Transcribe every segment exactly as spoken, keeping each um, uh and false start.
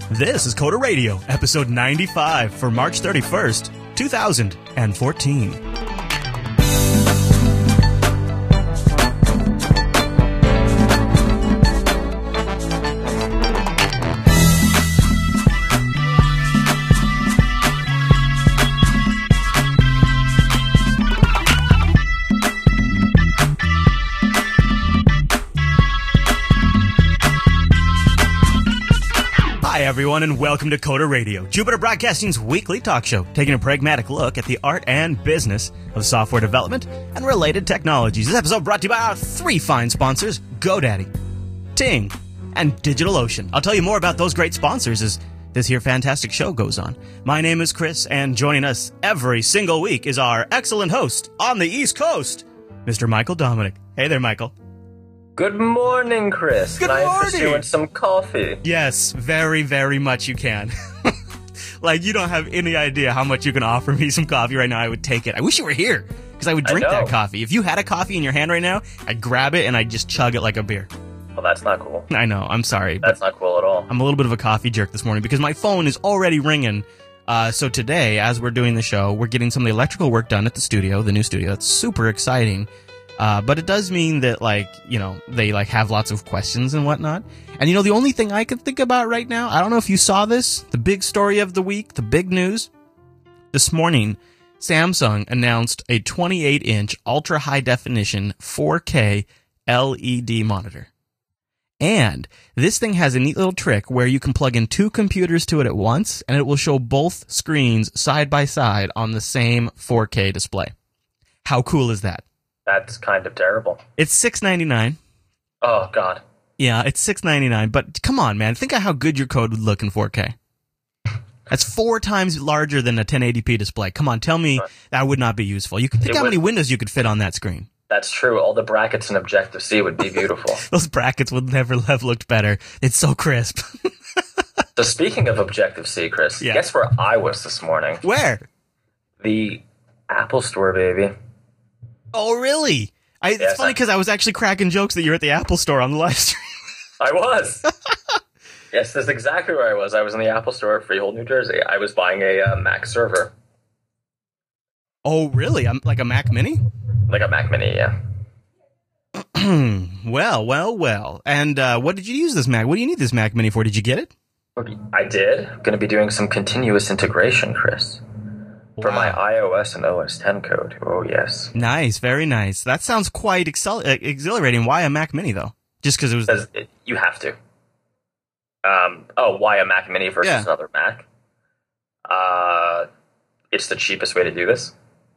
This is Coda Radio, episode ninety-five for March thirty-first, two thousand fourteen. Hi everyone, and welcome to Coda Radio, Jupiter Broadcasting's weekly talk show, taking a pragmatic look at the art and business of software development and related technologies. This episode brought to you by our three fine sponsors, GoDaddy, Ting, and DigitalOcean. I'll tell you more about those great sponsors as this here fantastic show goes on. My name is Chris, and joining us every single week is our excellent host on the East Coast, Mister Michael Dominic. Hey there, Michael. Good morning, Chris. Good Can I morning. interest you in some coffee? Yes, very, very much you can. Like, you don't have any idea how much you can offer me some coffee right now. I would take it. I wish you were here, because I would drink I know. that coffee. If you had a coffee in your hand right now, I'd grab it and I'd just chug it like a beer. Well, that's not cool. I know, I'm sorry. That's not cool at all. I'm a little bit of a coffee jerk this morning because my phone is already ringing. Uh, so today, as we're doing the show, we're getting some of the electrical work done at the studio, the new studio. It's super exciting. Uh, but it does mean that, like, you know, they, like, have lots of questions and whatnot. And, you know, the only thing I can think about right now, I don't know if you saw this, the big story of the week, the big news. This morning, Samsung announced a twenty-eight inch ultra-high-definition four K L E D monitor. And this thing has a neat little trick where you can plug in two computers to it at once, and it will show both screens side by side on the same four K display. How cool is that? That's kind of terrible. It's six ninety-nine. Oh, God. Yeah, it's six ninety-nine. But come on, man. Think of how good your code would look in four K. That's four times larger than a ten eighty p display. Come on, tell me that would not be useful. You could think It how would. many windows you could fit on that screen. That's true. All the brackets in Objective-C would be beautiful. Those brackets would never have looked better. It's so crisp. So speaking of Objective-C, Chris, Yeah. guess where I was this morning? Where? The Apple Store, baby. Oh, really? I, it's Yes, funny I- because I was actually cracking jokes that you're at the Apple Store on the live stream. I was. Yes, that's exactly where I was. I was in the Apple Store at Freehold, New Jersey. I was buying a uh, Mac server. Oh, really? I'm like a Mac Mini? Like a Mac Mini, yeah. Well, well, well. And uh, what did you use this Mac? What do you need this Mac Mini for? Did you get it? I did. Going to be doing some continuous integration, Chris. For my Wow. iOS and O S ten code. Oh, yes. Nice, very nice. That sounds quite excel- uh, exhilarating. Why a Mac Mini, though? Just because it was... Because it, you have to. Um, oh, why a Mac Mini versus Yeah. another Mac? Uh, it's the cheapest way to do this.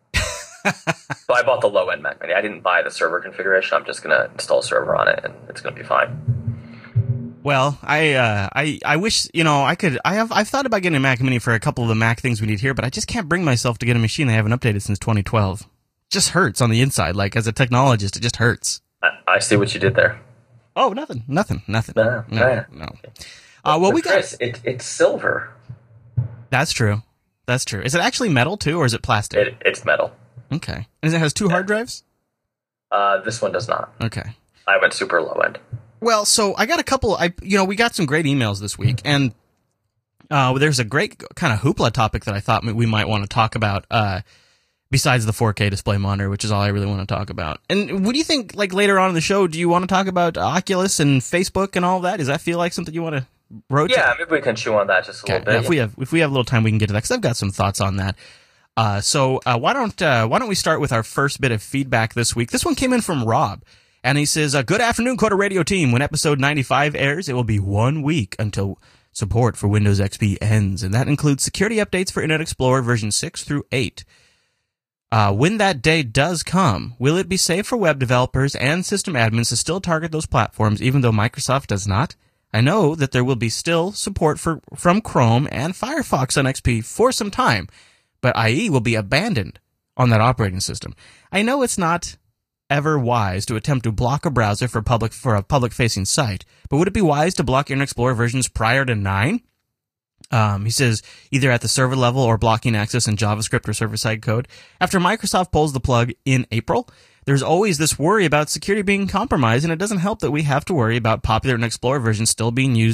So I bought the low-end Mac Mini. I didn't buy the server configuration. I'm just going to install a server on it, and it's going to be fine. Well, I, uh, I, I wish, you know, I could, I have, I've thought about getting a Mac Mini for a couple of the Mac things we need here, but I just can't bring myself to get a machine I haven't updated since twenty twelve. It just hurts on the inside. Like, as a technologist, it just hurts. I, I see what you did there. Oh, nothing, nothing, nothing. No, no, yeah. no. Uh, well, But we got, Chris, it, it's silver. that's true. That's true. Is it actually metal, too, or is it plastic? It, it's metal. Okay. And it has two hard drives? Uh, this one does not. Okay. I went super low-end. Well, so I got a couple, I, you know, we got some great emails this week, and uh, there's a great kind of hoopla topic that I thought we might want to talk about, uh, besides the four K display monitor, which is all I really want to talk about. And what do you think, like, later on in the show, do you want to talk about Oculus and Facebook and all that? Does that feel like something you want to rotate? Yeah, maybe we can chew on that just a Okay. little bit. Yeah, if we have if we have a little time, we can get to that, because I've got some thoughts on that. Uh, so uh, why don't uh, why don't we start with our first bit of feedback this week? This one came in from Rob. And he says, uh, good afternoon, Coda Radio team. When episode ninety-five airs, it will be one week until support for Windows X P ends, and that includes security updates for Internet Explorer version six through eight. Uh, when that day does come, will it be safe for web developers and system admins to still target those platforms, even though Microsoft does not? I know that there will be still support for from Chrome and Firefox on X P for some time, but I E will be abandoned on that operating system. I know it's not ever wise to attempt to block a browser for public for a public-facing site, but would it be wise to block Internet Explorer versions prior to nine? Um, he says either at the server level or blocking access in JavaScript or server-side code. After Microsoft pulls the plug in April, there's always this worry about security being compromised, and it doesn't help that we have to worry about popular Internet Explorer versions still being used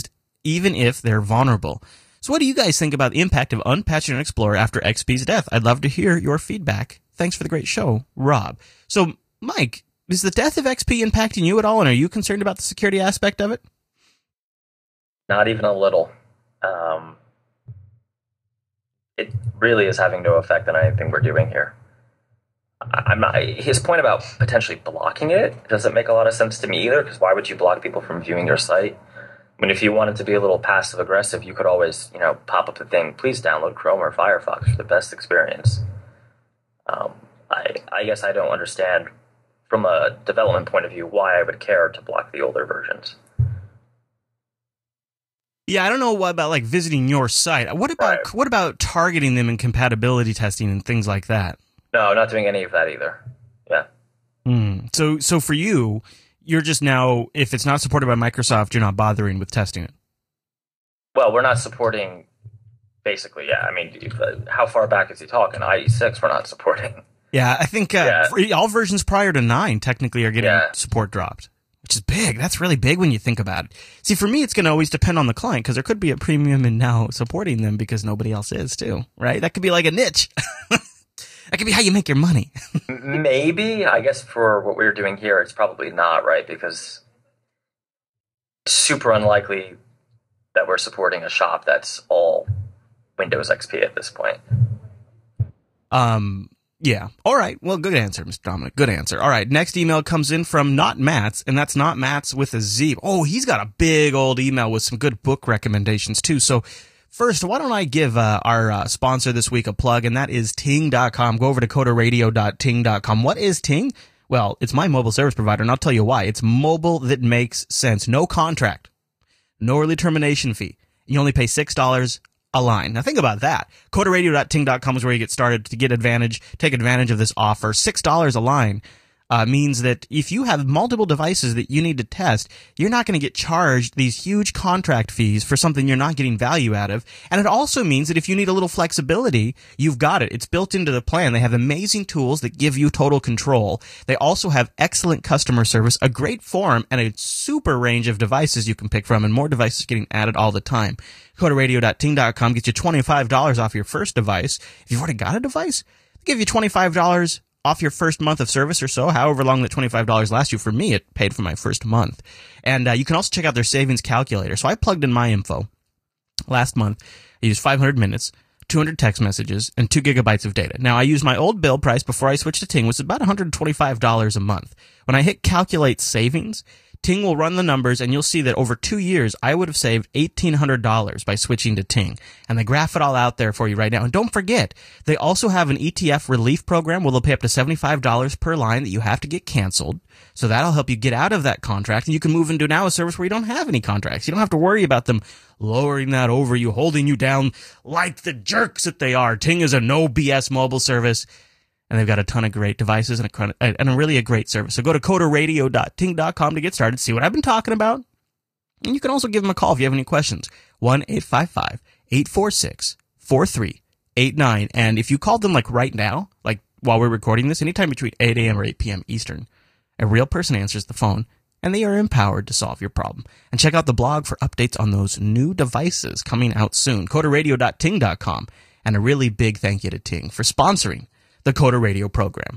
even if they're vulnerable. So what do you guys think about the impact of Unpatched Internet Explorer after X P's death? I'd love to hear your feedback. Thanks for the great show, Rob. So, Mike, is the death of X P impacting you at all, and are you concerned about the security aspect of it? Not even a little. Um, it really is having no effect on anything we're doing here. I'm not, his point about potentially blocking it doesn't make a lot of sense to me either, because why would you block people from viewing your site? I mean, if you wanted to be a little passive aggressive, you could always, you know, pop up the thing, please download Chrome or Firefox for the best experience. Um, I, I guess I don't understand from a development point of view why I would care to block the older versions. Yeah, I don't know what about like visiting your site. What about right. what about targeting them in compatibility testing and things like that? No, not doing any of that either. Yeah. Mm. So, so for you, you're just now, if it's not supported by Microsoft, you're not bothering with testing it. Well, we're not supporting. Basically, yeah. I mean, how far back is he talking? I E six, we're not supporting. Yeah, I think uh, yeah. all versions prior to nine technically are getting yeah. support dropped, which is big. That's really big when you think about it. See, for me, it's going to always depend on the client, because there could be a premium in now supporting them because nobody else is too, right? That could be like a niche. That could be how you make your money. Maybe. I guess for what we're doing here, it's probably not, right? Because it's super unlikely that we're supporting a shop that's all Windows X P at this point. Um, yeah. All right. Well, good answer, Mister Dominic. Good answer. All right. Next email comes in from Not Mats, and that's Not Mats with a Z. Oh, he's got a big old email with some good book recommendations, too. So, first, why don't I give uh, our uh, sponsor this week a plug, and that is ting dot com. Go over to coder radio dot ting dot com. What is Ting? Well, it's my mobile service provider, and I'll tell you why. It's mobile that makes sense. No contract. No early termination fee. You only pay six dollars a line. Now think about that. coder radio dot ting dot com is where you get started to get advantage, take advantage of this offer. six dollars a line uh, means that if you have multiple devices that you need to test, you're not going to get charged these huge contract fees for something you're not getting value out of. And it also means that if you need a little flexibility, you've got it. It's built into the plan. They have amazing tools that give you total control. They also have excellent customer service, a great forum, and a super range of devices you can pick from, and more devices getting added all the time. coder radio dot ting dot com gets you twenty-five dollars off your first device. If you've already got a device, they give you twenty-five dollars off your first month of service or so, however long that twenty-five dollars lasts you. For me, it paid for my first month. And uh, you can also check out their savings calculator. So I plugged in my info last month. I used five hundred minutes, two hundred text messages, and two gigabytes of data. Now, I used my old bill price before I switched to Ting, which was about one hundred twenty-five dollars a month. When I hit calculate savings, Ting will run the numbers, and you'll see that over two years, I would have saved eighteen hundred dollars by switching to Ting. And they graph it all out there for you right now. And don't forget, they also have an E T F relief program where they'll pay up to seventy-five dollars per line that you have to get canceled. So that'll help you get out of that contract, and you can move into now a service where you don't have any contracts. You don't have to worry about them lowering that over you, holding you down like the jerks that they are. Ting is a no B S mobile service. And they've got a ton of great devices and a, and a really a great service. So go to coder radio dot ting dot com to get started, see what I've been talking about. And you can also give them a call if you have any questions. one eight five five, eight four six, four three eight nine. And if you called them like right now, like while we're recording this, anytime between eight a.m. or eight p.m. Eastern, a real person answers the phone, and they are empowered to solve your problem. And check out the blog for updates on those new devices coming out soon. coder radio dot ting dot com. And a really big thank you to Ting for sponsoring the Coder Radio program.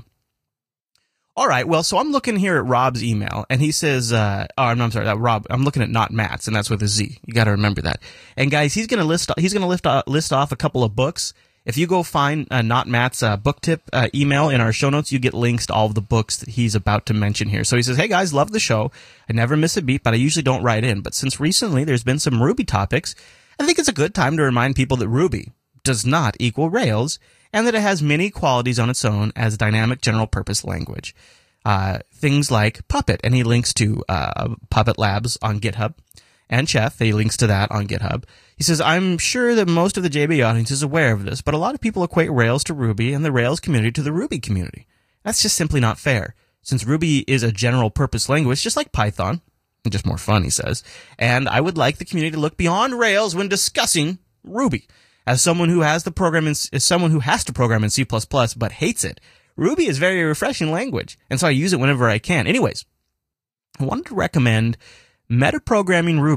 All right, well, so I'm looking here at Rob's email, and he says, uh, oh, I'm, I'm sorry, that Rob, I'm looking at Not Mats, and that's with a Z. You got to remember that. And guys, he's going to list, he's going to list, uh, list off a couple of books. If you go find uh, Not Mats' uh, book tip uh, email in our show notes, you get links to all of the books that he's about to mention here. So he says, hey guys, love the show. I never miss a beat, but I usually don't write in. But since recently there's been some Ruby topics, I think it's a good time to remind people that Ruby does not equal Rails, and that it has many qualities on its own as a dynamic general-purpose language. Uh, things like Puppet, and he links to uh, Puppet Labs on GitHub, and Chef, he links to that on GitHub. He says, I'm sure that most of the J B audience is aware of this, but a lot of people equate Rails to Ruby and the Rails community to the Ruby community. That's just simply not fair, since Ruby is a general-purpose language, just like Python, and just more fun, he says, and I would like the community to look beyond Rails when discussing Ruby. As someone who has the program in, as someone who has to program in C plus plus but hates it, Ruby is a very refreshing language, and so I use it whenever I can. Anyways, I wanted to recommend Metaprogramming Ruby,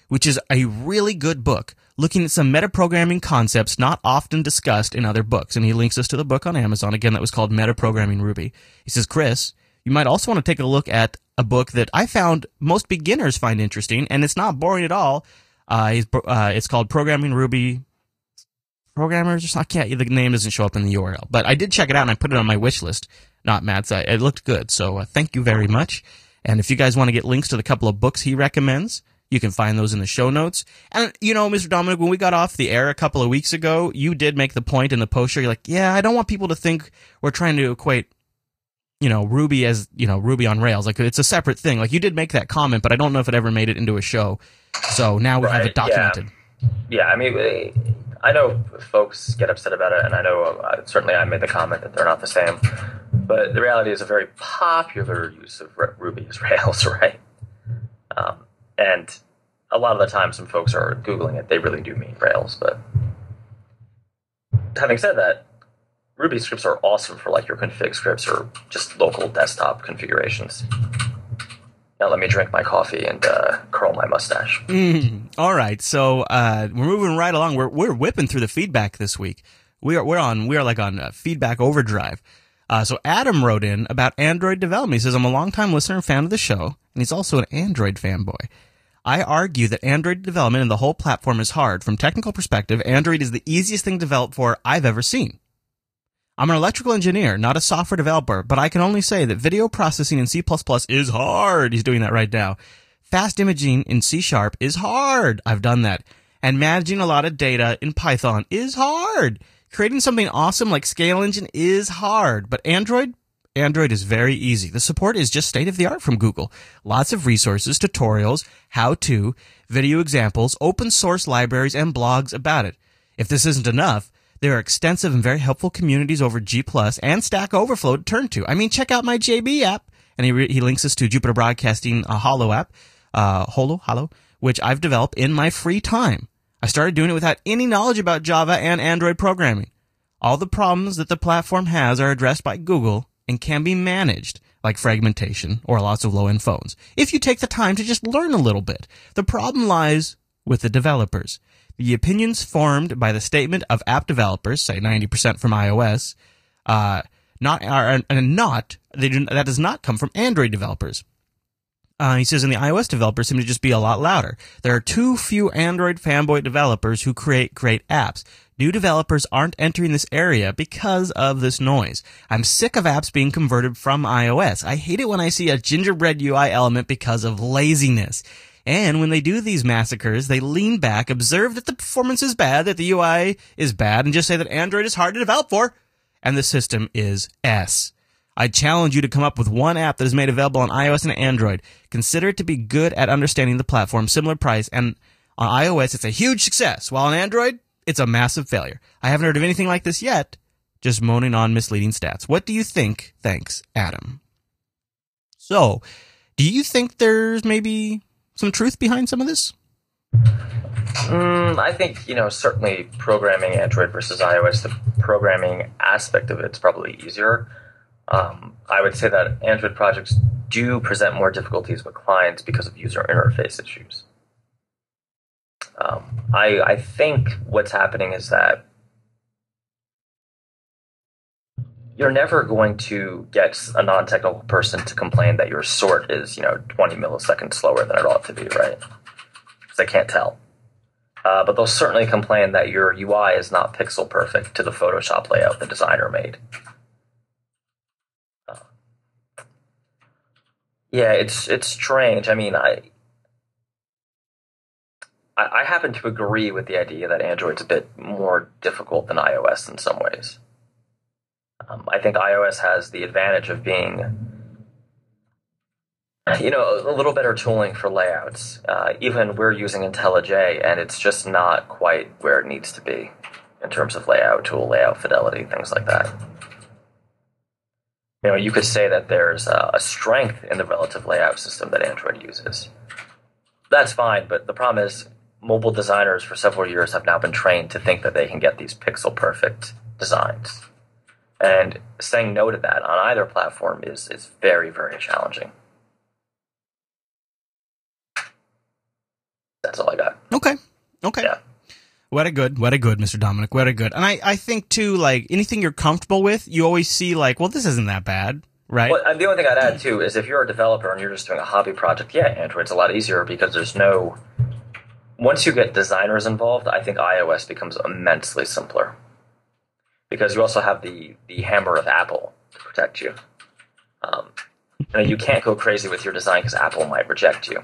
which is a really good book looking at some metaprogramming concepts not often discussed in other books. And he links us to the book on Amazon. Again, that was called Metaprogramming Ruby. He says, Chris, you might also want to take a look at a book that I found most beginners find interesting, and it's not boring at all. Uh, it's, uh, it's called Programming Ruby Programmers or something. I can't, the name doesn't show up in the U R L. But I did check it out, and I put it on my wish list. Not Matt's. Uh, it looked good. So uh, thank you very much. And if you guys want to get links to the couple of books he recommends, you can find those in the show notes. And, you know, Mister Dominic, when we got off the air a couple of weeks ago, you did make the point in the post show. You're like, yeah, I don't want people to think we're trying to equate, you know, Ruby as, you know, Ruby on Rails. Like, it's a separate thing. Like, you did make that comment, but I don't know if it ever made it into a show. So now we right, have it documented. Yeah. yeah, I mean, I know folks get upset about it, and I know uh, certainly I made the comment that they're not the same. But the reality is a very popular use of Ruby is Rails, right? Um, and a lot of the time some folks are Googling it, they really do mean Rails. But having said that, Ruby scripts are awesome for like your config scripts or just local desktop configurations. Now let me drink my coffee and uh, curl my mustache. Mm, all right, so uh, we're moving right along. We're we're whipping through the feedback this week. We are we're on we are like on uh, feedback overdrive. Uh, so Adam wrote in about Android development. He says, I'm a longtime listener and fan of the show, and he's also an Android fanboy. I argue that Android development and the whole platform is hard. From technical perspective, Android is the easiest thing to develop for I've ever seen. I'm an electrical engineer, not a software developer, but I can only say that video processing in C plus plus is hard. He's doing that right now. Fast imaging in C Sharp is hard. I've done that. And managing a lot of data in Python is hard. Creating something awesome like Scale Engine is hard. But Android? Android is very easy. The support is just state-of-the-art from Google. Lots of resources, tutorials, how-to, video examples, open source libraries, and blogs about it. If this isn't enough, there are extensive and very helpful communities over G Plus and Stack Overflow to turn to. I mean, check out my J B app. And he, re- he links us to Jupiter Broadcasting uh, Holo app, uh, Holo, Holo, which I've developed in my free time. I started doing it without any knowledge about Java and Android programming. All the problems that the platform has are addressed by Google and can be managed, like fragmentation or lots of low-end phones, if you take the time to just learn a little bit. The problem lies with the developers. The opinions formed by the statement of app developers, say ninety percent from iOS, uh, not are and not they do, that does not come from Android developers. Uh, he says, and the iOS developers seem to just be a lot louder. There are too few Android fanboy developers who create great apps. New developers aren't entering this area because of this noise. I'm sick of apps being converted from iOS. I hate it when I see a gingerbread U I element because of laziness. And when they do these massacres, they lean back, observe that the performance is bad, that the U I is bad, and just say that Android is hard to develop for, and the system is S. I challenge you to come up with one app that is made available on iOS and Android. Consider it to be good at understanding the platform, similar price, and on iOS it's a huge success, while on Android it's a massive failure. I haven't heard of anything like this yet, just moaning on misleading stats. What do you think? Thanks, Adam. So, do you think there's maybe some truth behind some of this? Mm, I think, you know, certainly programming Android versus iOS, the programming aspect of it's probably easier. Um, I would say that Android projects do present more difficulties with clients because of user interface issues. Um, I, I think what's happening is that you're never going to get a non-technical person to complain that your sort is, you know, twenty milliseconds slower than it ought to be, right? Because they can't tell. Uh, but they'll certainly complain that your U I is not pixel perfect to the Photoshop layout the designer made. Uh, yeah, it's it's strange. I mean, I, I I happen to agree with the idea that Android's a bit more difficult than iOS in some ways. Um, I think iOS has the advantage of being, you know, a little better tooling for layouts. Uh, even we're using IntelliJ, and it's just not quite where it needs to be in terms of layout tool, layout fidelity, things like that. You know, you could say that there's a, a strength in the relative layout system that Android uses. That's fine, but the problem is mobile designers for several years have now been trained to think that they can get these pixel-perfect designs. And saying no to that on either platform is, is very, very challenging. That's all I got. Okay. Okay. Yeah. What a good, what a good, Mister Dominic. What a good. And I, I think, too, like, anything you're comfortable with, you always see, like, well, this isn't that bad, right? Well, and the only thing I'd add, too, is if you're a developer and you're just doing a hobby project, yeah, Android's a lot easier because there's no... Once you get designers involved, I think iOS becomes immensely simpler. Because you also have the, the hammer of Apple to protect you. Um, you know, you can't go crazy with your design because Apple might reject you.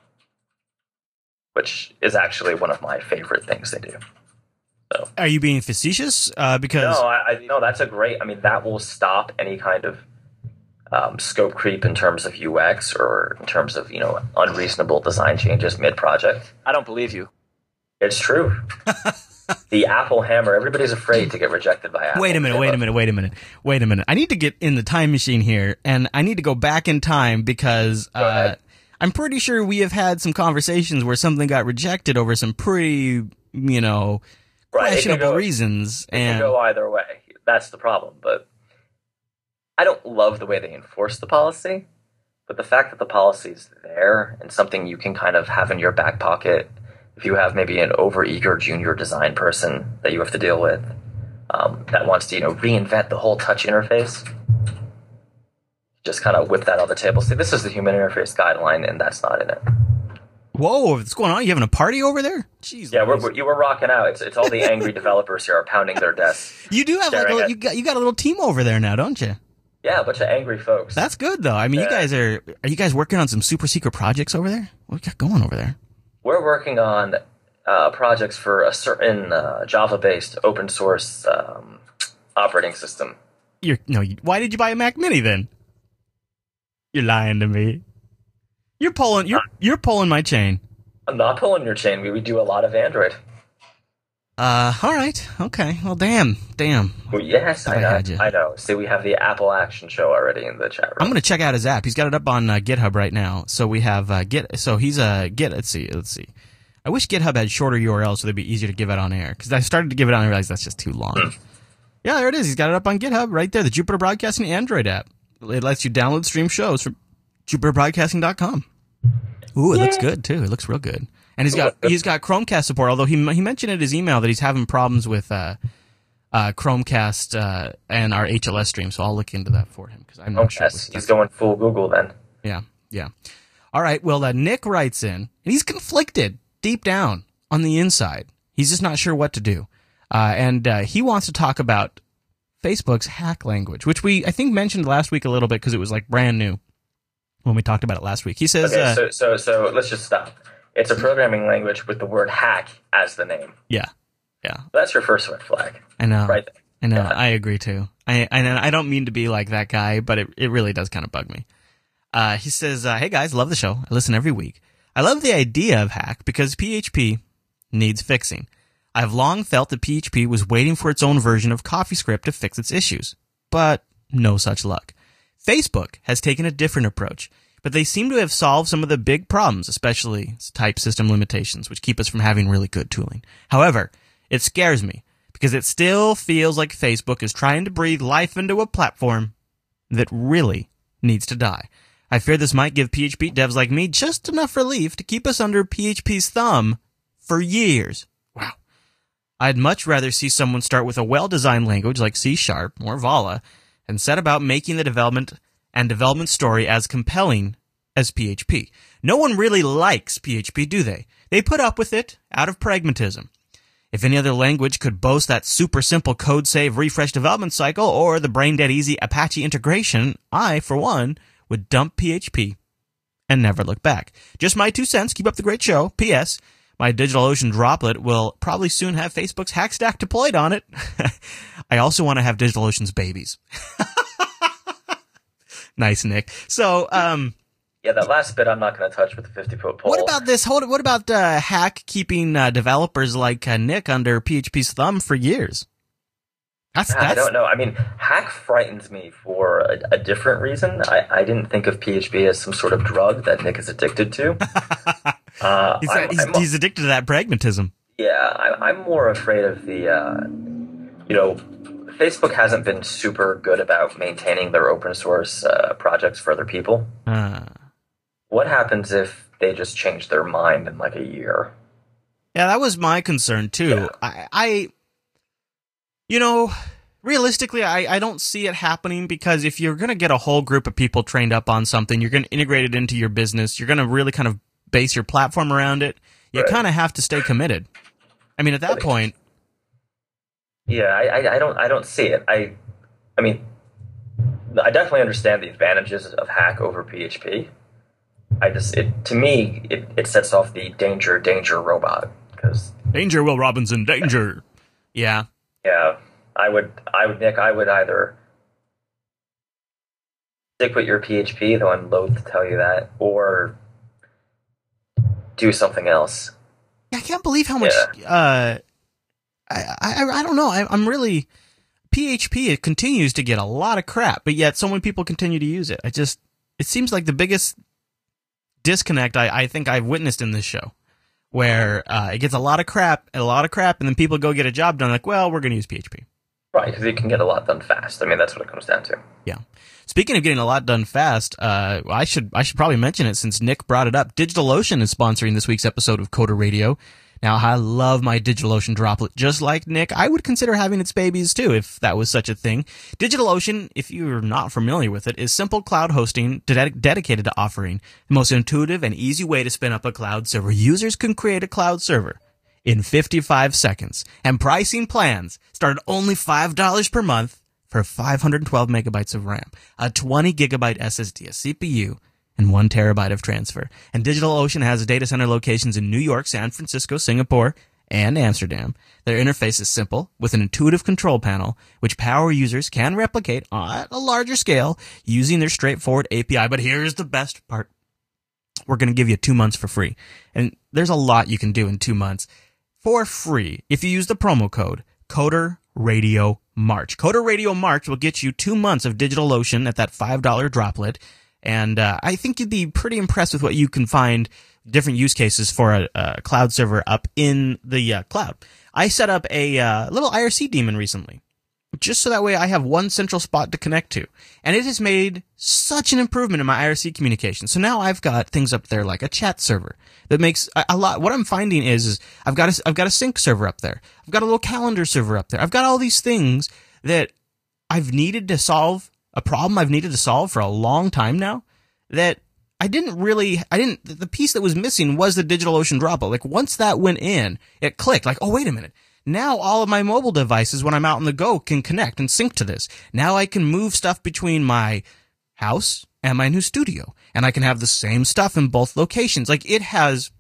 Which is actually one of my favorite things they do. So, are you being facetious? Uh, because no, I, I no, that's a great. I mean, that will stop any kind of um, scope creep in terms of U X or in terms of you know unreasonable design changes mid project. I don't believe you. It's true. The Apple hammer. Everybody's afraid to get rejected by Apple. Wait a minute, wait a minute, wait a minute, wait a minute. I need to get in the time machine here, and I need to go back in time because uh, I'm pretty sure we have had some conversations where something got rejected over some pretty, you know, right. questionable go, reasons. It and can go either way. That's the problem. But I don't love the way they enforce the policy. But the fact that the policy is there and something you can kind of have in your back pocket. If you have maybe an overeager junior design person that you have to deal with um, that wants to, you know, reinvent the whole touch interface, just kind of whip that on the table. Say, this is the human interface guideline, and that's not in it. Whoa, what's going on? You having a party over there? Jeez, yeah, we're, we're, you were rocking out. It's it's all the angry developers here are pounding their desks. You do have like a, at, you got you got a little team over there now, don't you? Yeah, a bunch of angry folks. That's good though. I mean, yeah. you guys are are you guys working on some super secret projects over there? What you got going over there? We're working on uh, projects for a certain uh, Java-based open source um, operating system. You're no. You, why did you buy a Mac Mini then? You're lying to me. You're pulling. You're you're pulling my chain. I'm not pulling your chain. We we do a lot of Android. Uh, all right, okay. Well, damn, damn. Well, yes, I, I know. Had you. I know. See, we have the Apple Action Show already in the chat room. I'm gonna check out his app. He's got it up on uh, GitHub right now. So we have uh, Git. So he's a uh, Git. Let's see. Let's see. I wish GitHub had shorter U R Ls so they'd be easier to give out on air. Because I started to give it on and realized that's just too long. Mm. Yeah, there it is. He's got it up on GitHub right there. The Jupiter Broadcasting Android app. It lets you download, stream shows from Jupiter Broadcasting dot com. Ooh, it yeah. looks good too. It looks real good. And he's got he's got Chromecast support. Although he he mentioned in his email that he's having problems with uh, uh, Chromecast uh, and our H L S stream. So I'll look into that for him because I'm not sure. He's going full Google then. Yeah, yeah. All right. Well, uh, Nick writes in, and he's conflicted deep down on the inside. He's just not sure what to do, uh, and uh, he wants to talk about Facebook's hack language, which we I think mentioned last week a little bit because it was like brand new when we talked about it last week. He says, okay, uh, so so so let's just stop. It's a programming language with the word hack as the name. Yeah, yeah. That's your first red flag. I know. Right there. I know. Yeah. I agree too. I I, I don't mean to be like that guy, but it, it really does kind of bug me. Uh, he says, uh, hey guys, love the show. I listen every week. I love the idea of hack because P H P needs fixing. I've long felt that P H P was waiting for its own version of CoffeeScript to fix its issues, but no such luck. Facebook has taken a different approach. But they seem to have solved some of the big problems, especially type system limitations, which keep us from having really good tooling. However, it scares me because it still feels like Facebook is trying to breathe life into a platform that really needs to die. I fear this might give P H P devs like me just enough relief to keep us under P H P's thumb for years. Wow. I'd much rather see someone start with a well-designed language like C Sharp or Vala and set about making the development and development story as compelling as P H P. No one really likes P H P, do they? They put up with it out of pragmatism. If any other language could boast that super simple code save refresh development cycle or the brain dead easy Apache integration, I, for one, would dump P H P and never look back. Just my two cents. Keep up the great show. P S. My DigitalOcean droplet will probably soon have Facebook's hack stack deployed on it. I also want to have DigitalOcean's babies. Nice, Nick. So, um... yeah, that last bit I'm not going to touch with the fifty-foot pole. What about this? Hold, what about uh, hack keeping uh, developers like uh, Nick under P H P's thumb for years? That's, that's... I don't know. I mean, hack frightens me for a, a different reason. I, I didn't think of P H P as some sort of drug that Nick is addicted to. uh, he's, I'm, he's, I'm, he's addicted to that pragmatism. Yeah, I, I'm more afraid of the, uh, you know... Facebook hasn't been super good about maintaining their open source uh, projects for other people. Uh. what happens if they just change their mind in like a year? Yeah, that was my concern too. Yeah. I, I, you know, realistically, I, I don't see it happening, because if you're going to get a whole group of people trained up on something, you're going to integrate it into your business, you're going to really kind of base your platform around it, you Right. kind of have to stay committed. I mean, at that point, Yeah, I, I, I don't I don't see it. I I mean, I definitely understand the advantages of Hack over P H P. I just it to me it, it sets off the danger danger robot, because danger, Will Robinson, danger. Yeah. yeah, I would I would Nick I would either stick with your P H P, though I'm loath to tell you that, or do something else. I can't believe how much, Yeah. uh, I, I, I don't know. I, I'm really, P H P, it continues to get a lot of crap, but yet so many people continue to use it. I just, it seems like the biggest disconnect I, I think I've witnessed in this show, where uh, it gets a lot of crap, a lot of crap, and then people go get a job done, like, well, we're going to use P H P. Right, because you can get a lot done fast. I mean, that's what it comes down to. Yeah. Speaking of getting a lot done fast, uh, I should I should probably mention it since Nick brought it up. DigitalOcean is sponsoring this week's episode of Coder Radio. Now, I love my DigitalOcean droplet. Just like Nick, I would consider having its babies too, if that was such a thing. DigitalOcean, if you're not familiar with it, is simple cloud hosting ded- dedicated to offering the most intuitive and easy way to spin up a cloud server. Users can create a cloud server in fifty-five seconds, and pricing plans start at only five dollars per month for five hundred twelve megabytes of RAM, a twenty gigabyte S S D, a C P U, and one terabyte of transfer. And DigitalOcean has data center locations in New York, San Francisco, Singapore, and Amsterdam. Their interface is simple, with an intuitive control panel, which power users can replicate at a larger scale using their straightforward A P I. But here's the best part. We're going to give you two months for free. And there's a lot you can do in two months for free if you use the promo code Coder Radio March. Coder Radio March will get you two months of DigitalOcean at that five dollar droplet. And uh, I think you'd be pretty impressed with what you can find, different use cases for a, a cloud server up in the uh, cloud. I set up a uh, little I R C daemon recently, just so that way I have one central spot to connect to. And it has made such an improvement in my I R C communication. So now I've got things up there like a chat server that makes a, a lot. What I'm finding is, is I've got a, I've got a sync server up there. I've got a little calendar server up there. I've got all these things that I've needed to solve, a problem I've needed to solve for a long time now, that I didn't really, I didn't, the piece that was missing was the DigitalOcean droplet. Like once that went in, it clicked like, oh, wait a minute. Now all of my mobile devices when I'm out on the go can connect and sync to this. Now I can move stuff between my house and my new studio, and I can have the same stuff in both locations. Like it has,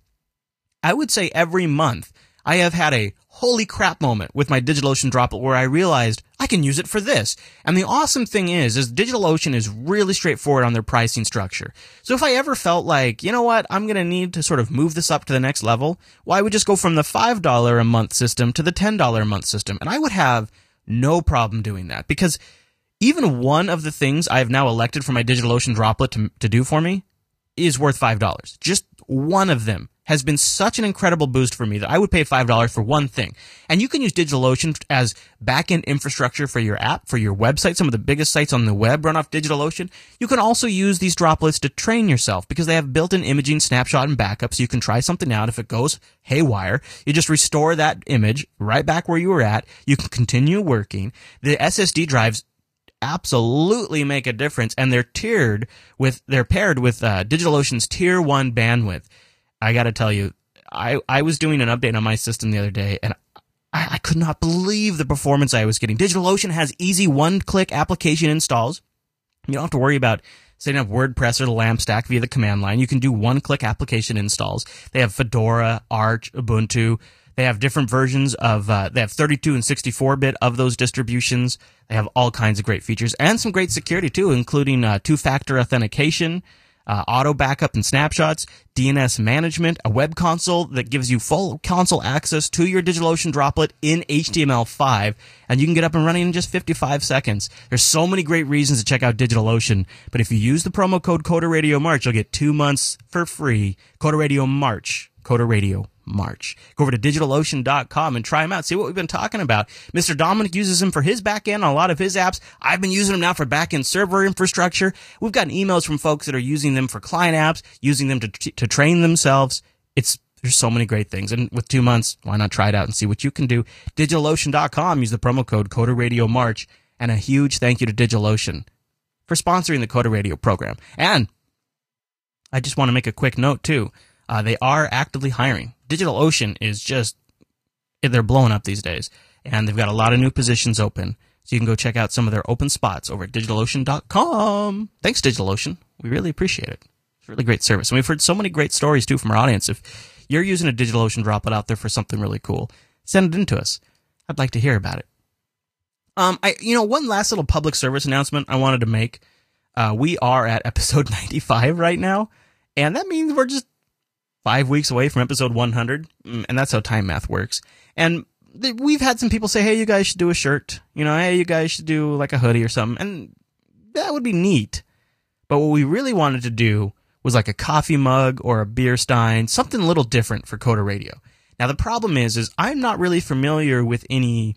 I would say every month I have had a holy crap moment with my DigitalOcean droplet where I realized I can use it for this. And the awesome thing is, is DigitalOcean is really straightforward on their pricing structure. So if I ever felt like, you know what, I'm going to need to sort of move this up to the next level, well, I would just go from the five dollars a month system to the ten dollars a month system. And I would have no problem doing that, because even one of the things I've now elected for my DigitalOcean droplet to, to do for me is worth five dollars. Just one of them has been such an incredible boost for me that I would pay five dollars for one thing. And you can use DigitalOcean as back-end infrastructure for your app, for your website. Some of the biggest sites on the web run off DigitalOcean. You can also use these droplets to train yourself, because they have built-in imaging, snapshot, and backup, so you can try something out. If it goes haywire, you just restore that image right back where you were at. You can continue working. The S S D drives absolutely make a difference, and they're tiered with, they're paired with uh, DigitalOcean's tier one bandwidth. I got to tell you, I, I was doing an update on my system the other day, and I, I could not believe the performance I was getting. DigitalOcean has easy one-click application installs. You don't have to worry about setting up WordPress or the LAMP stack via the command line. You can do one-click application installs. They have Fedora, Arch, Ubuntu. They have different versions of, uh, they have thirty-two and sixty-four bit of those distributions. They have all kinds of great features and some great security too, including uh, two-factor authentication, Uh, auto backup and snapshots, D N S management, a web console that gives you full console access to your DigitalOcean droplet in H T M L five, and you can get up and running in just fifty-five seconds. There's so many great reasons to check out DigitalOcean, but if you use the promo code Coder Radio March, you'll get two months for free. Coder Radio March. Coder Radio March. Go over to DigitalOcean dot com and try them out. See what we've been talking about. Mister Dominic uses them for his backend on a lot of his apps. I've been using them now for backend server infrastructure. We've gotten emails from folks that are using them for client apps, using them to to train themselves. It's There's so many great things. And with two months, why not try it out and see what you can do? DigitalOcean dot com. Use the promo code Coder Radio March. And a huge thank you to DigitalOcean for sponsoring the Coder Radio program. And I just want to make a quick note, too. Uh, they are actively hiring. DigitalOcean is just, they're blowing up these days. And they've got a lot of new positions open. So you can go check out some of their open spots over at DigitalOcean dot com. Thanks, DigitalOcean. We really appreciate it. It's a really great service. And we've heard so many great stories, too, from our audience. If you're using a DigitalOcean, drop it out there for something really cool. Send it in to us. I'd like to hear about it. Um, I, you know, one last little public service announcement I wanted to make. Uh, we are at episode ninety-five right now, and that means we're just five weeks away from episode one hundred, and that's how time math works. And th- we've had some people say, hey, you guys should do a shirt. You know, hey, you guys should do like a hoodie or something, and that would be neat. But what we really wanted to do was like a coffee mug or a beer stein, something a little different for Coder Radio. Now, the problem is, is I'm not really familiar with any...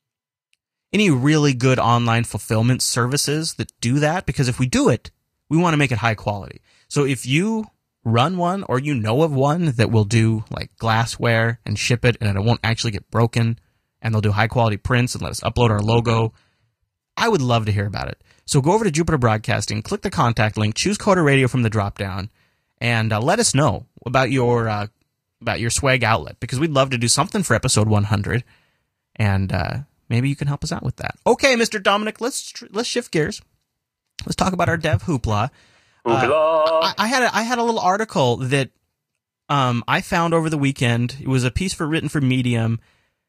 any really good online fulfillment services that do that, because if we do it, we want to make it high quality. So if you run one or you know of one that will do like glassware and ship it and it won't actually get broken and they'll do high quality prints and let us upload our logo, I would love to hear about it. So go over to Jupiter Broadcasting, click the contact link, choose Coder Radio from the drop down, and uh, let us know about your uh, about your swag outlet, because we'd love to do something for episode one hundred. And uh maybe you can help us out with that. Okay, Mister Dominic, let's let's shift gears. Let's talk about our dev hoopla. Hoopla. Uh, I, I had a, I had a little article that um, I found over the weekend. It was a piece for written for Medium.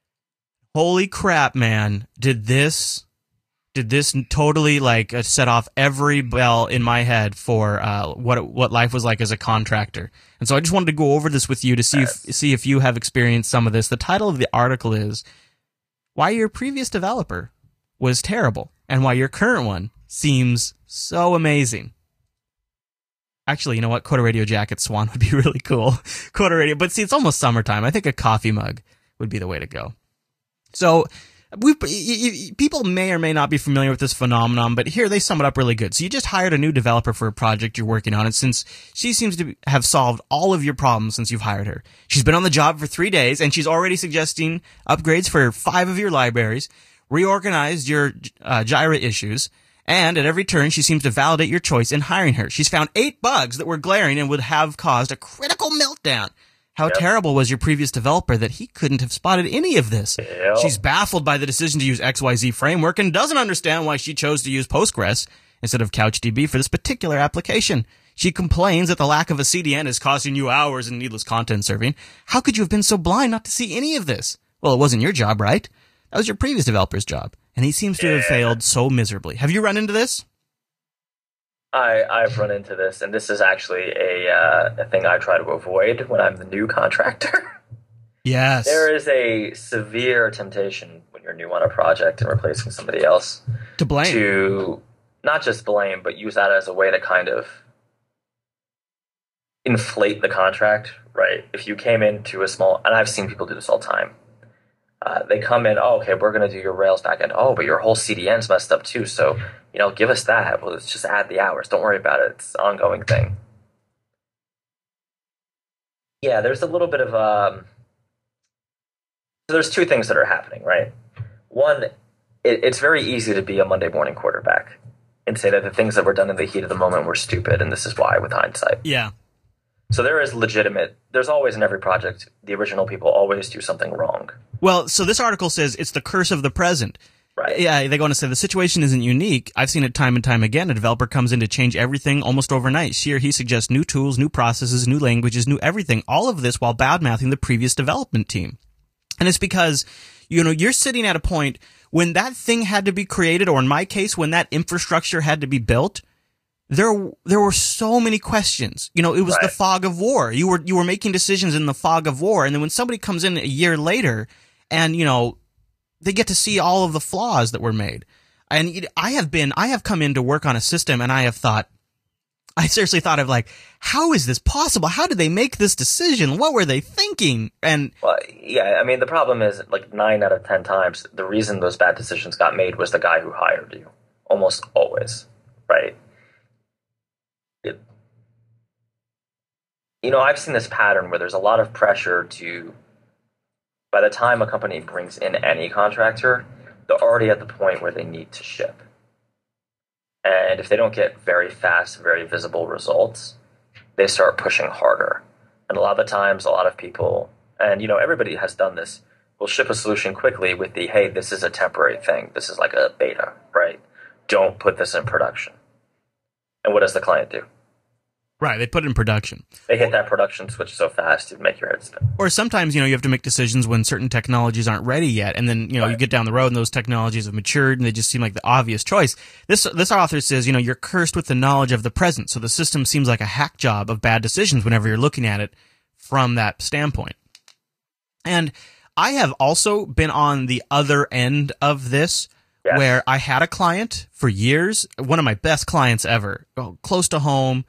Holy crap, man! Did this did this totally like uh, set off every bell in my head for uh, what it, what life was like as a contractor? And so I just wanted to go over this with you to see yes. if see if you have experienced some of this. The title of the article is Why Your Previous Developer Was Terrible and Why Your Current One Seems So Amazing. Actually, you know what? Coder Radio jacket swan would be really cool. Coder Radio, but see, it's almost summertime. I think a coffee mug would be the way to go. So, we people may or may not be familiar with this phenomenon, but here they sum it up really good. So you just hired a new developer for a project you're working on, and since she seems to have solved all of your problems since you've hired her, she's been on the job for three days, and she's already suggesting upgrades for five of your libraries, reorganized your uh, Jira issues, and at every turn she seems to validate your choice in hiring her. She's found eight bugs that were glaring and would have caused a critical meltdown. How yep. terrible was your previous developer that he couldn't have spotted any of this? Yep. She's baffled by the decision to use X Y Z framework and doesn't understand why she chose to use Postgres instead of CouchDB for this particular application. She complains that the lack of a C D N is costing you hours in needless content serving. How could you have been so blind not to see any of this? Well, it wasn't your job, right? That was your previous developer's job, and he seems to yeah. have failed so miserably. Have you run into this? I, I've run into this, and this is actually a, uh, a thing I try to avoid when I'm the new contractor. Yes. There is a severe temptation when you're new on a project and replacing somebody else to blame. To not just blame, but use that as a way to kind of inflate the contract, right? If you came into a small, and I've seen people do this all the time. Uh, they come in, oh, okay, we're going to do your Rails backend. Oh, but your whole C D N's messed up too, so, you know, give us that. Well, let's just add the hours. Don't worry about it. It's an ongoing thing. Yeah, there's a little bit of, um, so there's two things that are happening, right? One, it, it's very easy to be a Monday morning quarterback and say that the things that were done in the heat of the moment were stupid, and this is why with hindsight. Yeah. So there is legitimate, there's always in every project, the original people always do something wrong. Well, so this article says it's the curse of the present. Right. Yeah, they go on to say the situation isn't unique. I've seen it time and time again. A developer comes in to change everything almost overnight. She or he suggests new tools, new processes, new languages, new everything. All of this while bad-mouthing the previous development team. And it's because, you know, you're sitting at a point when that thing had to be created, or in my case, when that infrastructure had to be built, there there were so many questions. You know, it was right. the fog of war. You were you were making decisions in the fog of war, and then when somebody comes in a year later and, you know, they get to see all of the flaws that were made. And I have been I have come in to work on a system, and I have thought, I seriously thought of like, how is this possible? How did they make this decision? What were they thinking? And well, yeah, I mean, the problem is like nine out of ten times, the reason those bad decisions got made was the guy who hired you. Almost always, right? It, you know, I've seen this pattern where there's a lot of pressure to, by the time a company brings in any contractor, they're already at the point where they need to ship. And if they don't get very fast, very visible results, they start pushing harder. And a lot of the times, a lot of people, and you know, everybody has done this, will ship a solution quickly with the, hey, this is a temporary thing. This is like a beta, right? Don't put this in production. And what does the client do? right, they put it in production. They hit that production switch so fast, it'd make your head spin. Or sometimes, you know, you have to make decisions when certain technologies aren't ready yet, and then, you know, right. you get down the road and those technologies have matured and they just seem like the obvious choice. This this author says, you know, you're cursed with the knowledge of the present, so the system seems like a hack job of bad decisions whenever you're looking at it from that standpoint. And I have also been on the other end of this, yes. where I had a client for years, one of my best clients ever, close to home,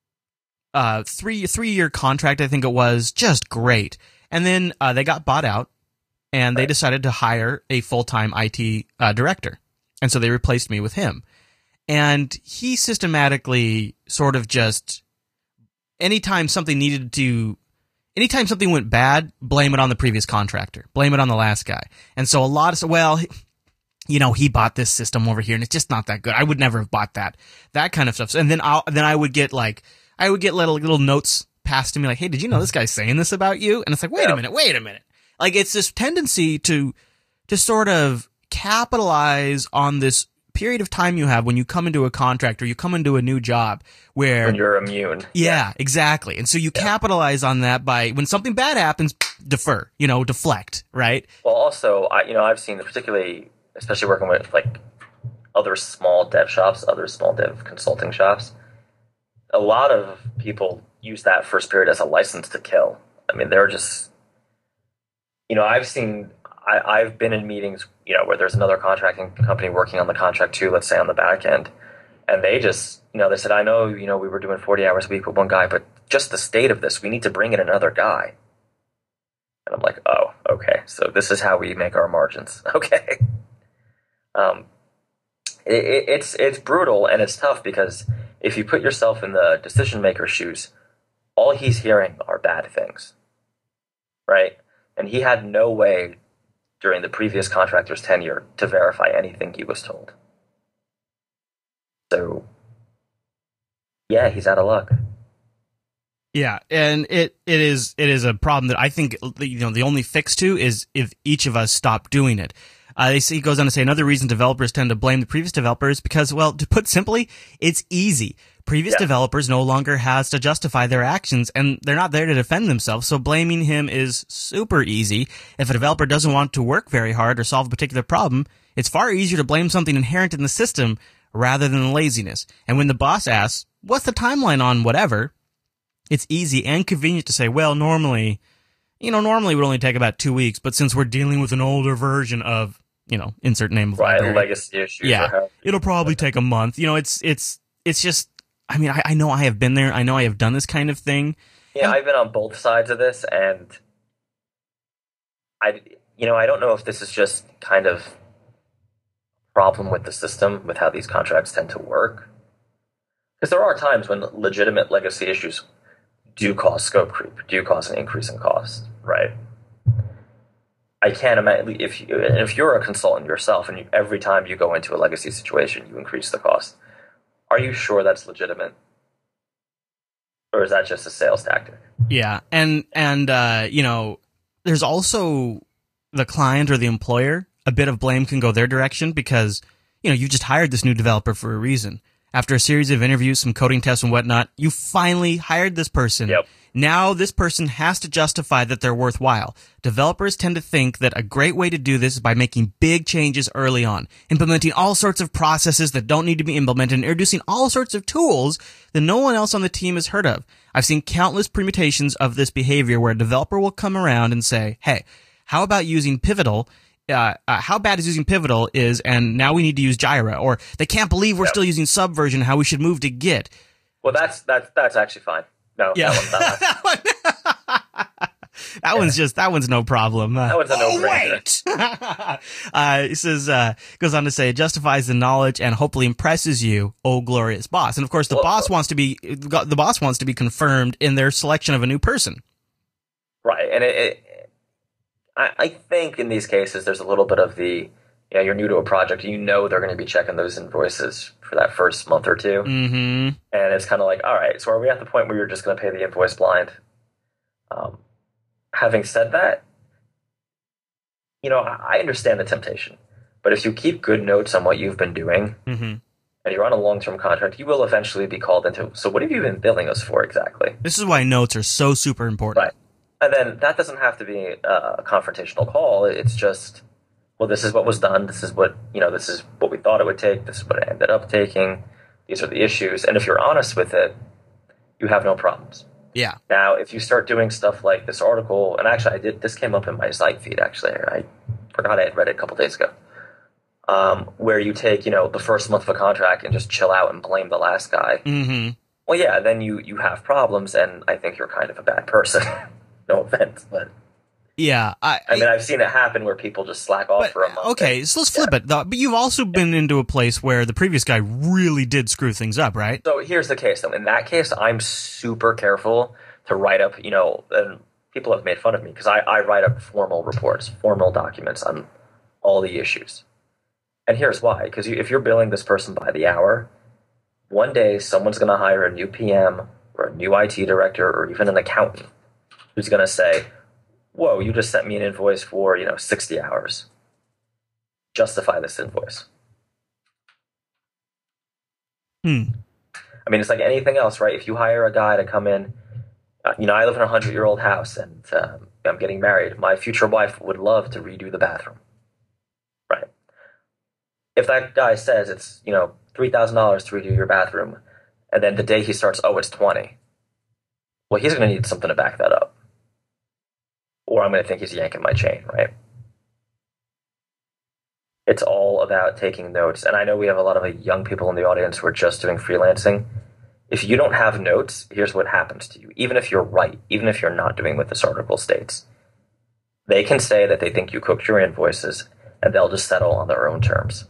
uh, three three year contract, I think it was, just great. And then uh, they got bought out, and right. they decided to hire a full time I T uh, director, and so they replaced me with him. And he systematically sort of just, anytime something needed to. Anytime something went bad, blame it on the previous contractor. Blame it on the last guy. And so a lot of, well, you know, he bought this system over here and it's just not that good. I would never have bought that. That kind of stuff. And then I'll, then I would get like, I would get little, little notes passed to me like, hey, did you know this guy's saying this about you? And it's like, wait yeah. a minute, wait a minute. Like, it's this tendency to, to sort of capitalize on this period of time you have when you come into a contract or you come into a new job where when you're immune. Yeah, yeah. exactly. And so you yeah. capitalize on that by when something bad happens, defer, you know, deflect, right? Well, also, I, you know, I've seen particularly, especially working with like other small dev shops, other small dev consulting shops, a lot of people use that first period as a license to kill. I mean, they're just, you know, I've seen, I, I've been in meetings, you know, where there's another contracting company working on the contract too, let's say on the back end. And they just, you know, they said, I know, you know, we were doing forty hours a week with one guy, but just the state of this, we need to bring in another guy. And I'm like, oh, okay. So this is how we make our margins. Okay. Um, it, it, it's, it's brutal and it's tough because if you put yourself in the decision maker's shoes, all he's hearing are bad things. Right. And he had no way during the previous contractor's tenure to verify anything he was told. So, yeah, he's out of luck. Yeah, and it, it is it is a problem that I think, you know, the only fix to is if each of us stop doing it. Uh, they say, he goes on to say another reason developers tend to blame the previous developers because, well, to put simply, it's easy. Previous yeah. developers no longer has to justify their actions, and they're not there to defend themselves, so blaming him is super easy. If a developer doesn't want to work very hard or solve a particular problem, it's far easier to blame something inherent in the system rather than laziness. And when the boss asks, what's the timeline on whatever, it's easy and convenient to say, well, normally, you know, normally it would only take about two weeks, but since we're dealing with an older version of, you know, insert name of right, library, legacy issues. Yeah, it'll probably take a month. You know, it's, it's, it's just, I mean, I, I know I have been there. I know I have done this kind of thing. Yeah, and, I've been on both sides of this, and I, you know, I don't know if this is just kind of a problem with the system, with how these contracts tend to work. Because there are times when legitimate legacy issues do cause scope creep, do cause an increase in cost, right? I can't imagine, if, you, if you're a consultant yourself, and you, every time you go into a legacy situation, you increase the cost, are you sure that's legitimate? Or is that just a sales tactic? Yeah, and, and uh, you know, there's also the client or the employer. A bit of blame can go their direction because, you know, you just hired this new developer for a reason. After a series of interviews, some coding tests and whatnot, you finally hired this person. Yep. Now this person has to justify that they're worthwhile. Developers tend to think that a great way to do this is by making big changes early on, implementing all sorts of processes that don't need to be implemented, and introducing all sorts of tools that no one else on the team has heard of. I've seen countless permutations of this behavior where a developer will come around and say, hey, how about using Pivotal? Uh, uh, how bad is using Pivotal is, and now we need to use Jira, or they can't believe we're yep. still using Subversion, how we should move to Git. Well, that's that's that's actually fine. No, Yeah. that one, that one. That one's just, that one's no problem. Uh, That one's a oh, no-brainer. wait! uh, he says, uh, goes on to say, it justifies the knowledge and hopefully impresses you, oh glorious boss. And of course, the Well, boss wants to be, the boss wants to be confirmed in their selection of a new person. Right, and it, it I, I think in these cases there's a little bit of the, you know, you're new to a project, you know they're going to be checking those invoices for that first month or two, Mm-hmm. and it's kind of like, all right, so are we at the point where you're just going to pay the invoice blind? Um, having said that, you know, I, I understand the temptation, but if you keep good notes on what you've been doing, Mm-hmm. and you're on a long-term contract, you will eventually be called into, so what have you been billing us for exactly? This is why notes are so super important. Right. And then that doesn't have to be a confrontational call. It's just, well, this is what was done. This is what, you know, this is what we thought it would take. This is what it ended up taking. These are the issues. And if you're honest with it, you have no problems. Yeah. Now, if you start doing stuff like this article, and actually I did, this came up in my Zeit feed, actually. I forgot I had read it a couple days ago. Um, where you take, you know, the first month of a contract and just chill out and blame the last guy. Mm-hmm. Well, yeah, then you, you have problems, and I think you're kind of a bad person. No offense, but Yeah. I, I mean, I've seen it happen where people just slack off but, for a month. okay, so let's flip yeah. it. Though. But you've also been into a place where the previous guy really did screw things up, right? So here's the case, though. In that case, I'm super careful to write up, you know, and people have made fun of me because I, I write up formal reports, formal documents on all the issues. And here's why. Because you, if you're billing this person by the hour, one day someone's going to hire a new P M or a new I T director or even an accountant who's going to say, whoa, you just sent me an invoice for, you know, sixty hours. Justify this invoice. Hmm. I mean, it's like anything else, right? If you hire a guy to come in, uh, you know, I live in a hundred-year-old house, and um, I'm getting married. My future wife would love to redo the bathroom, right? If that guy says it's, you know, three thousand dollars to redo your bathroom, and then the day he starts, oh, it's twenty, well, he's going to need something to back that up. Or I'm going to think he's yanking my chain, right? It's all about taking notes. And I know we have a lot of young people in the audience who are just doing freelancing. If you don't have notes, here's what happens to you. Even if you're right, even if you're not doing what this article states, they can say that they think you cooked your invoices, and they'll just settle on their own terms.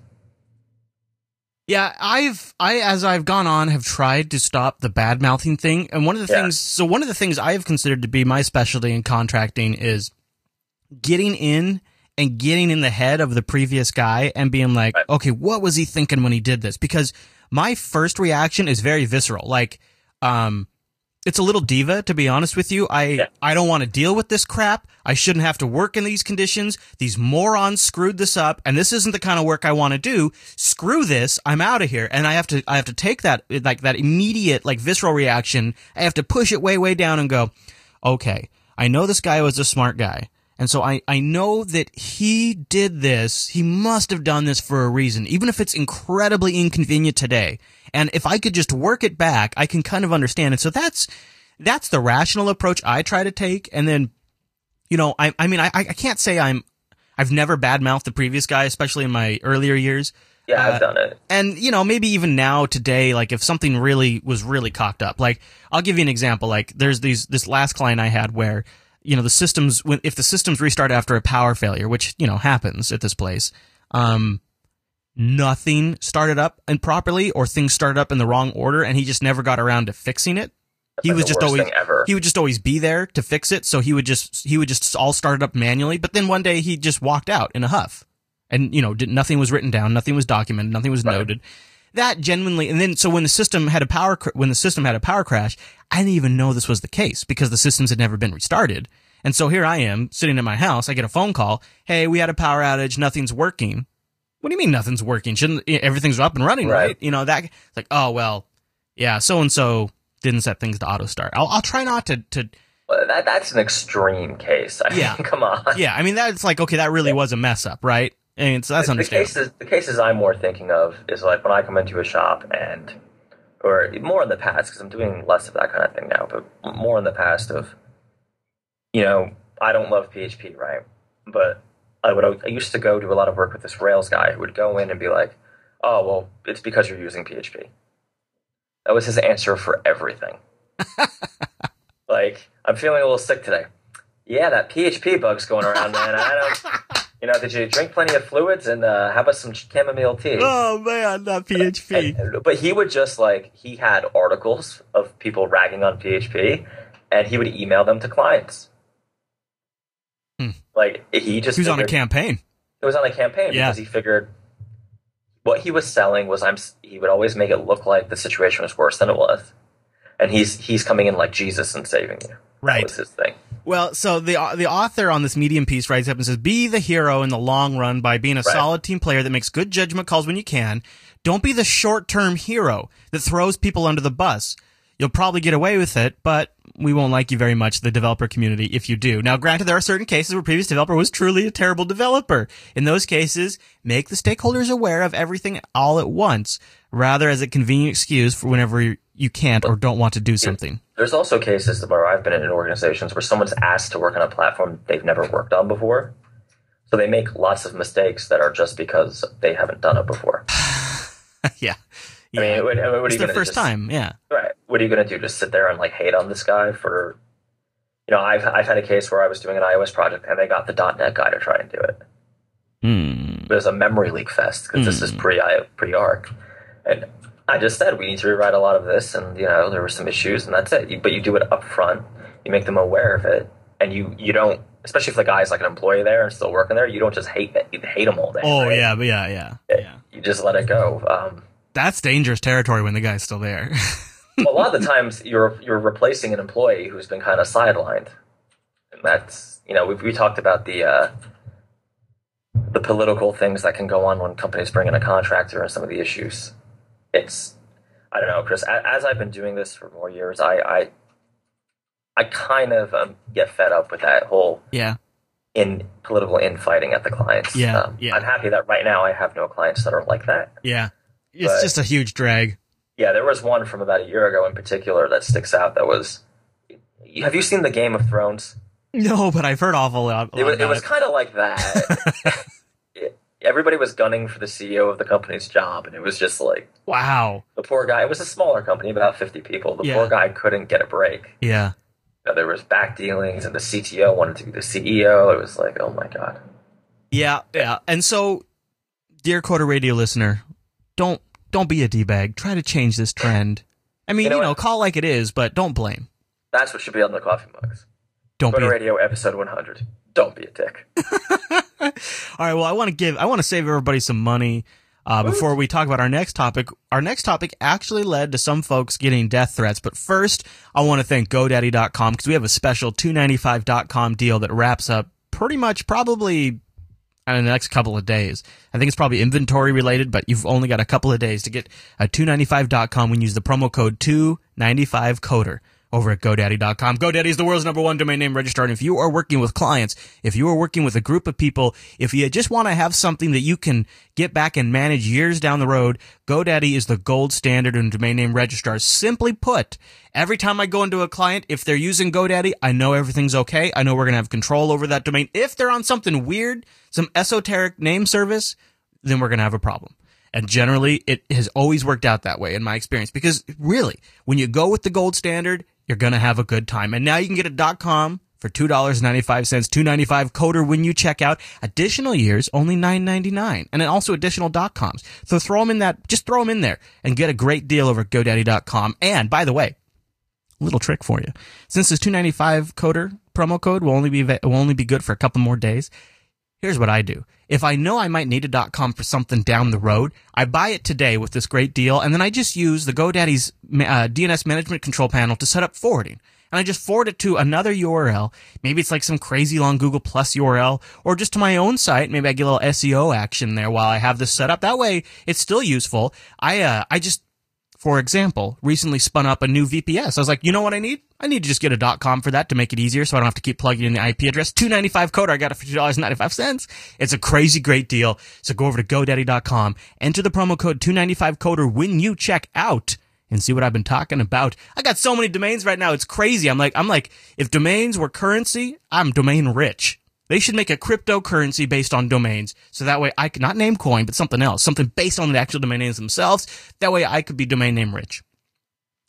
Yeah, I've I as I've gone on have tried to stop the bad mouthing thing, and one of the Yeah. things so one of the things I have considered to be my specialty in contracting is getting in and getting in the head of the previous guy and being like, Right. okay, what was he thinking when he did this? Because my first reaction is very visceral. Like, um, it's a little diva, to be honest with you. I, Yeah. I don't want to deal with this crap. I shouldn't have to work in these conditions. These morons screwed this up, and this isn't the kind of work I want to do. Screw this. I'm out of here. And I have to, I have to take that, like, that immediate, like, visceral reaction. I have to push it way, way down and go, okay, I know this guy was a smart guy. And so I, I know that he did this. He must have done this for a reason, even if it's incredibly inconvenient today. And if I could just work it back, I can kind of understand it. So that's, that's the rational approach I try to take. And then, you know, I, I mean, I, I can't say I'm, I've never badmouthed the previous guy, especially in my earlier years. Yeah, I've Uh, done it. And, you know, maybe even now today, like if something really was really cocked up, like I'll give you an example. Like there's these, this last client I had where, you know, the systems, when, if the systems restart after a power failure, which, you know, happens at this place, um, nothing started up improperly or things started up in the wrong order, and he just never got around to fixing it. That's He like was the just worst always, thing ever. he would just always be there to fix it. So he would just, he would just all start it up manually. But then one day he just walked out in a huff, and, you know, did, nothing was written down. Nothing was documented. Nothing was Right. noted. That genuinely, and then so when the system had a power, cr- when the system had a power crash, I didn't even know this was the case because the systems had never been restarted. And so here I am sitting in my house. I get a phone call. Hey, we had a power outage. Nothing's working. What do you mean nothing's working? Shouldn't everything's up and running, right? Right. You know, that it's like, oh, well, yeah, so-and-so didn't set things to auto start. I'll, I'll try not to, to, Well, that, that's an extreme case. I Yeah. mean, come on. yeah, I mean, that's like, okay, that really was a mess up, right? And so that's the understandable. cases, the cases I'm more thinking of is like when I come into a shop and, or more in the past, because I'm doing less of that kind of thing now, but more in the past of, you know, I don't love P H P, right? But I would, I used to go do a lot of work with this Rails guy who would go in and be like, oh, well, it's because you're using P H P. That was his answer for everything. Like, I'm feeling a little sick today. Yeah, that P H P bug's going around, man. I don't, you know, did you drink plenty of fluids? And uh, how about some chamomile tea? Oh, man, not P H P. And, and, but he would just, like, he had articles of people ragging on P H P, and he would email them to clients. Hmm. Like, he just... He was figured, on a campaign. It was on a campaign yeah. because he figured what he was selling was, I'm. he would always make it look like the situation was worse than it was. And he's he's coming in like Jesus and saving you. Right. That was his thing. Well, so the the author on this Medium piece writes up and says, be the hero in the long run by being a right. solid team player that makes good judgment calls when you can. Don't be the short-term hero that throws people under the bus. You'll probably get away with it, but we won't like you very much, the developer community, if you do. Now, granted, there are certain cases where previous developer was truly a terrible developer. In those cases, make the stakeholders aware of everything all at once, rather as a convenient excuse for whenever you can't or don't want to do something. There's also cases where I've been in organizations where someone's asked to work on a platform they've never worked on before. So they make lots of mistakes that are just because they haven't done it before. yeah. I mean, yeah. what, what it's are you their first just, time, yeah. Right. What are you going to do? Just sit there and like hate on this guy for, you know, I've I've had a case where I was doing an iOS project and they got the .dot net guy to try and do it. Mm. It was a memory leak fest because mm. this is pre pre Arc, and I just said we need to rewrite a lot of this, and you know there were some issues, and that's it. You, but you do it up front, you make them aware of it, and you you don't, especially if the guy's like an employee there and still working there, you don't just hate that you hate them all day. Oh right? yeah, but yeah, yeah, it, yeah. You just let it go. Um, That's dangerous territory when the guy's still there. Well, a lot of the times you're you're replacing an employee who's been kind of sidelined, and that's you know we we talked about the uh, the political things that can go on when companies bring in a contractor and some of the issues. It's I don't know, Chris. As, as I've been doing this for more years, I I, I kind of um, get fed up with that whole yeah in political infighting at the clients. Yeah, um, yeah. I'm happy that right now I have no clients that are like that. Yeah, it's but, just a huge drag. Yeah, there was one from about a year ago in particular that sticks out. That was, have you seen the Game of Thrones? No, but I've heard awful lot. It was, it. it was kind of like that. it, everybody was gunning for the C E O of the company's job, and it was just like, wow. The poor guy. It was a smaller company, about fifty people. The yeah. poor guy couldn't get a break. Yeah. You know, there was back dealings, and the C T O wanted to be the C E O. It was like, oh my god. Yeah, yeah. And so, dear Coder Radio listener, don't. Don't be a D-bag. Try to change this trend. I mean, you know, you know call like it is, but don't blame. That's what should be on the coffee mugs. Don't Coder be a- Radio episode one hundred. Don't be a dick. All right. Well, I want to give. I want to save everybody some money uh, before we talk about our next topic. Our next topic actually led to some folks getting death threats. But first, I want to thank GoDaddy dot com because we have a special two ninety-five dot com deal that wraps up pretty much probably. In the next couple of days. I think it's probably inventory related, but you've only got a couple of days to get a two ninety-five dot com when you use the promo code two ninety-five coder over at GoDaddy dot com. GoDaddy is the world's number one domain name registrar, and if you are working with clients, if you are working with a group of people, if you just want to have something that you can get back and manage years down the road, GoDaddy is the gold standard in domain name registrars. Simply put, every time I go into a client, if they're using GoDaddy, I know everything's okay. I know we're going to have control over that domain. If they're on something weird, some esoteric name service, then we're going to have a problem. And generally, it has always worked out that way in my experience. Because really, when you go with the gold standard, you're going to have a good time. And now you can get a .com for two dollars and ninety-five cents, two ninety-five coder when you check out. Additional years, only nine ninety-nine. And then also additional .coms. So throw them in that, just throw them in there and get a great deal over at GoDaddy dot com. And by the way, little trick for you. Since this two ninety-five coder promo code will only be, will only be good for a couple more days, here's what I do. If I know I might need a .com for something down the road, I buy it today with this great deal, and then I just use the GoDaddy's uh, D N S management control panel to set up forwarding. And I just forward it to another U R L. Maybe it's like some crazy long Google Plus U R L, or just to my own site. Maybe I get a little S E O action there while I have this set up. That way, it's still useful. I uh, I just, for example, recently spun up a new V P S. I was like, you know what I need? I need to just get a .com for that to make it easier so I don't have to keep plugging in the I P address. two ninety-five coder, I got it for two dollars and ninety-five cents. It's a crazy great deal. So go over to GoDaddy dot com, enter the promo code two ninety-five coder when you check out, and see what I've been talking about. I got so many domains right now, it's crazy. I'm like, I'm like, if domains were currency, I'm domain rich. They should make a cryptocurrency based on domains, so that way I could, not Namecoin, but something else, something based on the actual domain names themselves. That way I could be domain name rich.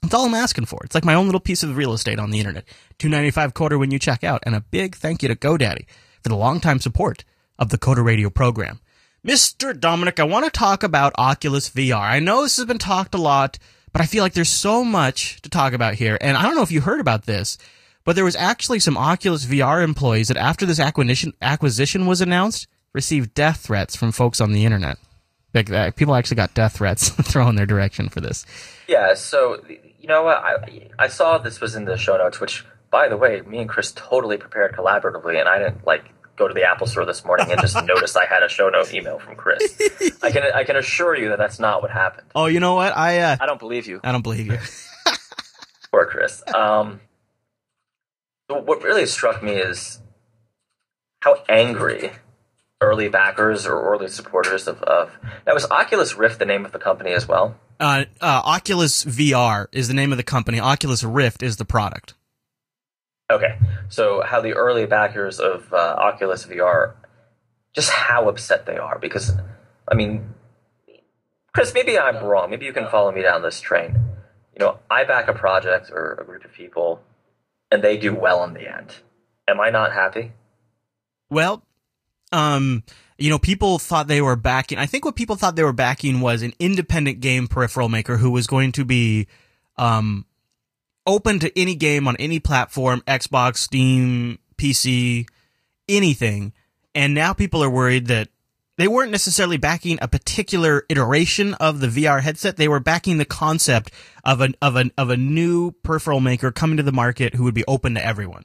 That's all I'm asking for. It's like my own little piece of real estate on the internet. two ninety-five quarter when you check out. And a big thank you to GoDaddy for the longtime support of the Coder Radio program. Mister Dominic, I want to talk about Oculus V R. I know this has been talked a lot, but I feel like there's so much to talk about here. And I don't know if you heard about this, but there was actually some Oculus V R employees that after this acquisition acquisition was announced, received death threats from folks on the internet. Like, uh, people actually got death threats thrown their direction for this. Yeah, so, you know what, I, I saw this was in the show notes, which, by the way, me and Chris totally prepared collaboratively, and I didn't, like, go to the Apple store this morning and just notice I had a show note email from Chris. I can I can assure you that that's not what happened. Oh, you know what? I uh, I don't believe you. I don't believe you. Poor Chris. Um, what really struck me is how angry early backers or early supporters of, of now was Oculus Rift the name of the company as well? Uh, uh, Oculus V R is the name of the company. Oculus Rift is the product. Okay, so how the early backers of uh, Oculus V R, just how upset they are. Because, I mean, Chris, maybe I'm wrong. Maybe you can follow me down this train. You know, I back a project or a group of people, and they do well in the end. Am I not happy? Well, um, you know, people thought they were backing. I think what people thought they were backing was an independent game peripheral maker who was going to be, um, open to any game on any platform, Xbox, Steam, P C, anything. And now people are worried that they weren't necessarily backing a particular iteration of the V R headset. They were backing the concept of an of an of a new peripheral maker coming to the market who would be open to everyone.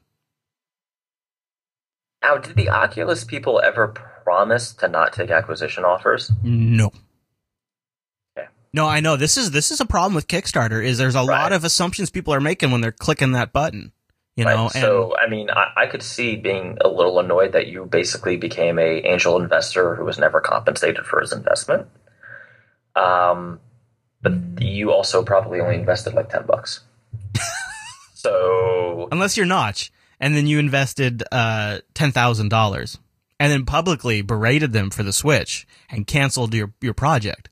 Now, did the Oculus people ever promise to not take acquisition offers? No. No, I know this is this is a problem with Kickstarter. Is there's a Right. lot of assumptions people are making when they're clicking that button, you know. Right. And So, I mean, I, I could see being a little annoyed that you basically became a angel investor who was never compensated for his investment. Um, but you also probably only invested like ten bucks. So, unless you're Notch, and then you invested uh, ten thousand dollars, and then publicly berated them for the Switch and canceled your your project.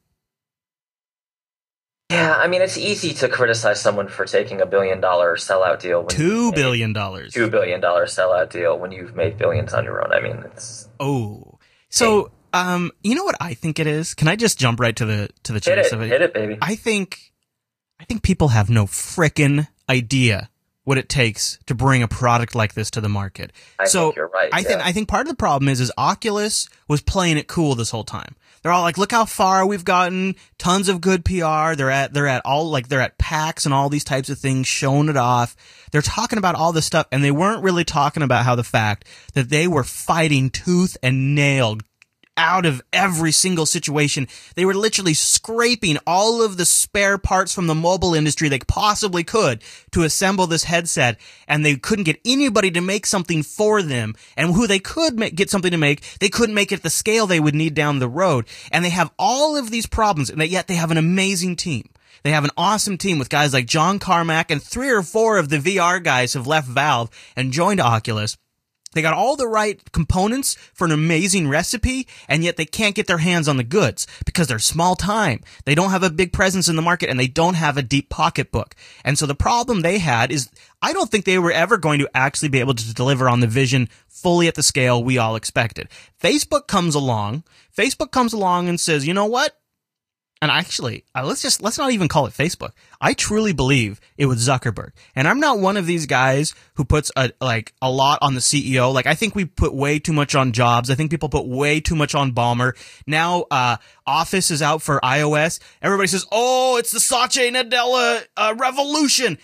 yeah, I mean, it's easy to criticize someone for taking a billion dollar sellout deal. When Two you've made billion dollars. Two billion dollar sellout deal when you've made billions on your own. I mean, it's Oh, so um, you know what I think it is? Can I just jump right to the to the hit chase it, of it? hit it, baby. I think, I think people have no frickin' idea what it takes to bring a product like this to the market. I so think you're right. I think yeah. I think part of the problem is is Oculus was playing it cool this whole time. They're all like, look how far we've gotten, tons of good P R. They're at they're at all like they're at PAX and all these types of things, showing it off. They're talking about all this stuff, and they weren't really talking about how the fact that they were fighting tooth and nail out of every single situation. They were literally scraping all of the spare parts from the mobile industry they possibly could to assemble this headset, and they couldn't get anybody to make something for them. And who they could make, get something to make, they couldn't make it at the scale they would need down the road. And they have all of these problems, and yet they have an amazing team. They have an awesome team with guys like John Carmack, and three or four of the V R guys have left Valve and joined Oculus. They got all the right components for an amazing recipe, and yet they can't get their hands on the goods because they're small time. They don't have a big presence in the market, and they don't have a deep pocketbook. And so the problem they had is I don't think they were ever going to actually be able to deliver on the vision fully at the scale we all expected. Facebook comes along. Facebook comes along and says, you know what? And actually, uh, let's just, let's not even call it Facebook. I truly believe it was Zuckerberg. And I'm not one of these guys who puts a, like, a lot on the C E O. Like, I think we put way too much on Jobs. I think people put way too much on Ballmer. Now, uh, Office is out for iOS. Everybody says, oh, it's the Satya Nadella, uh, revolution.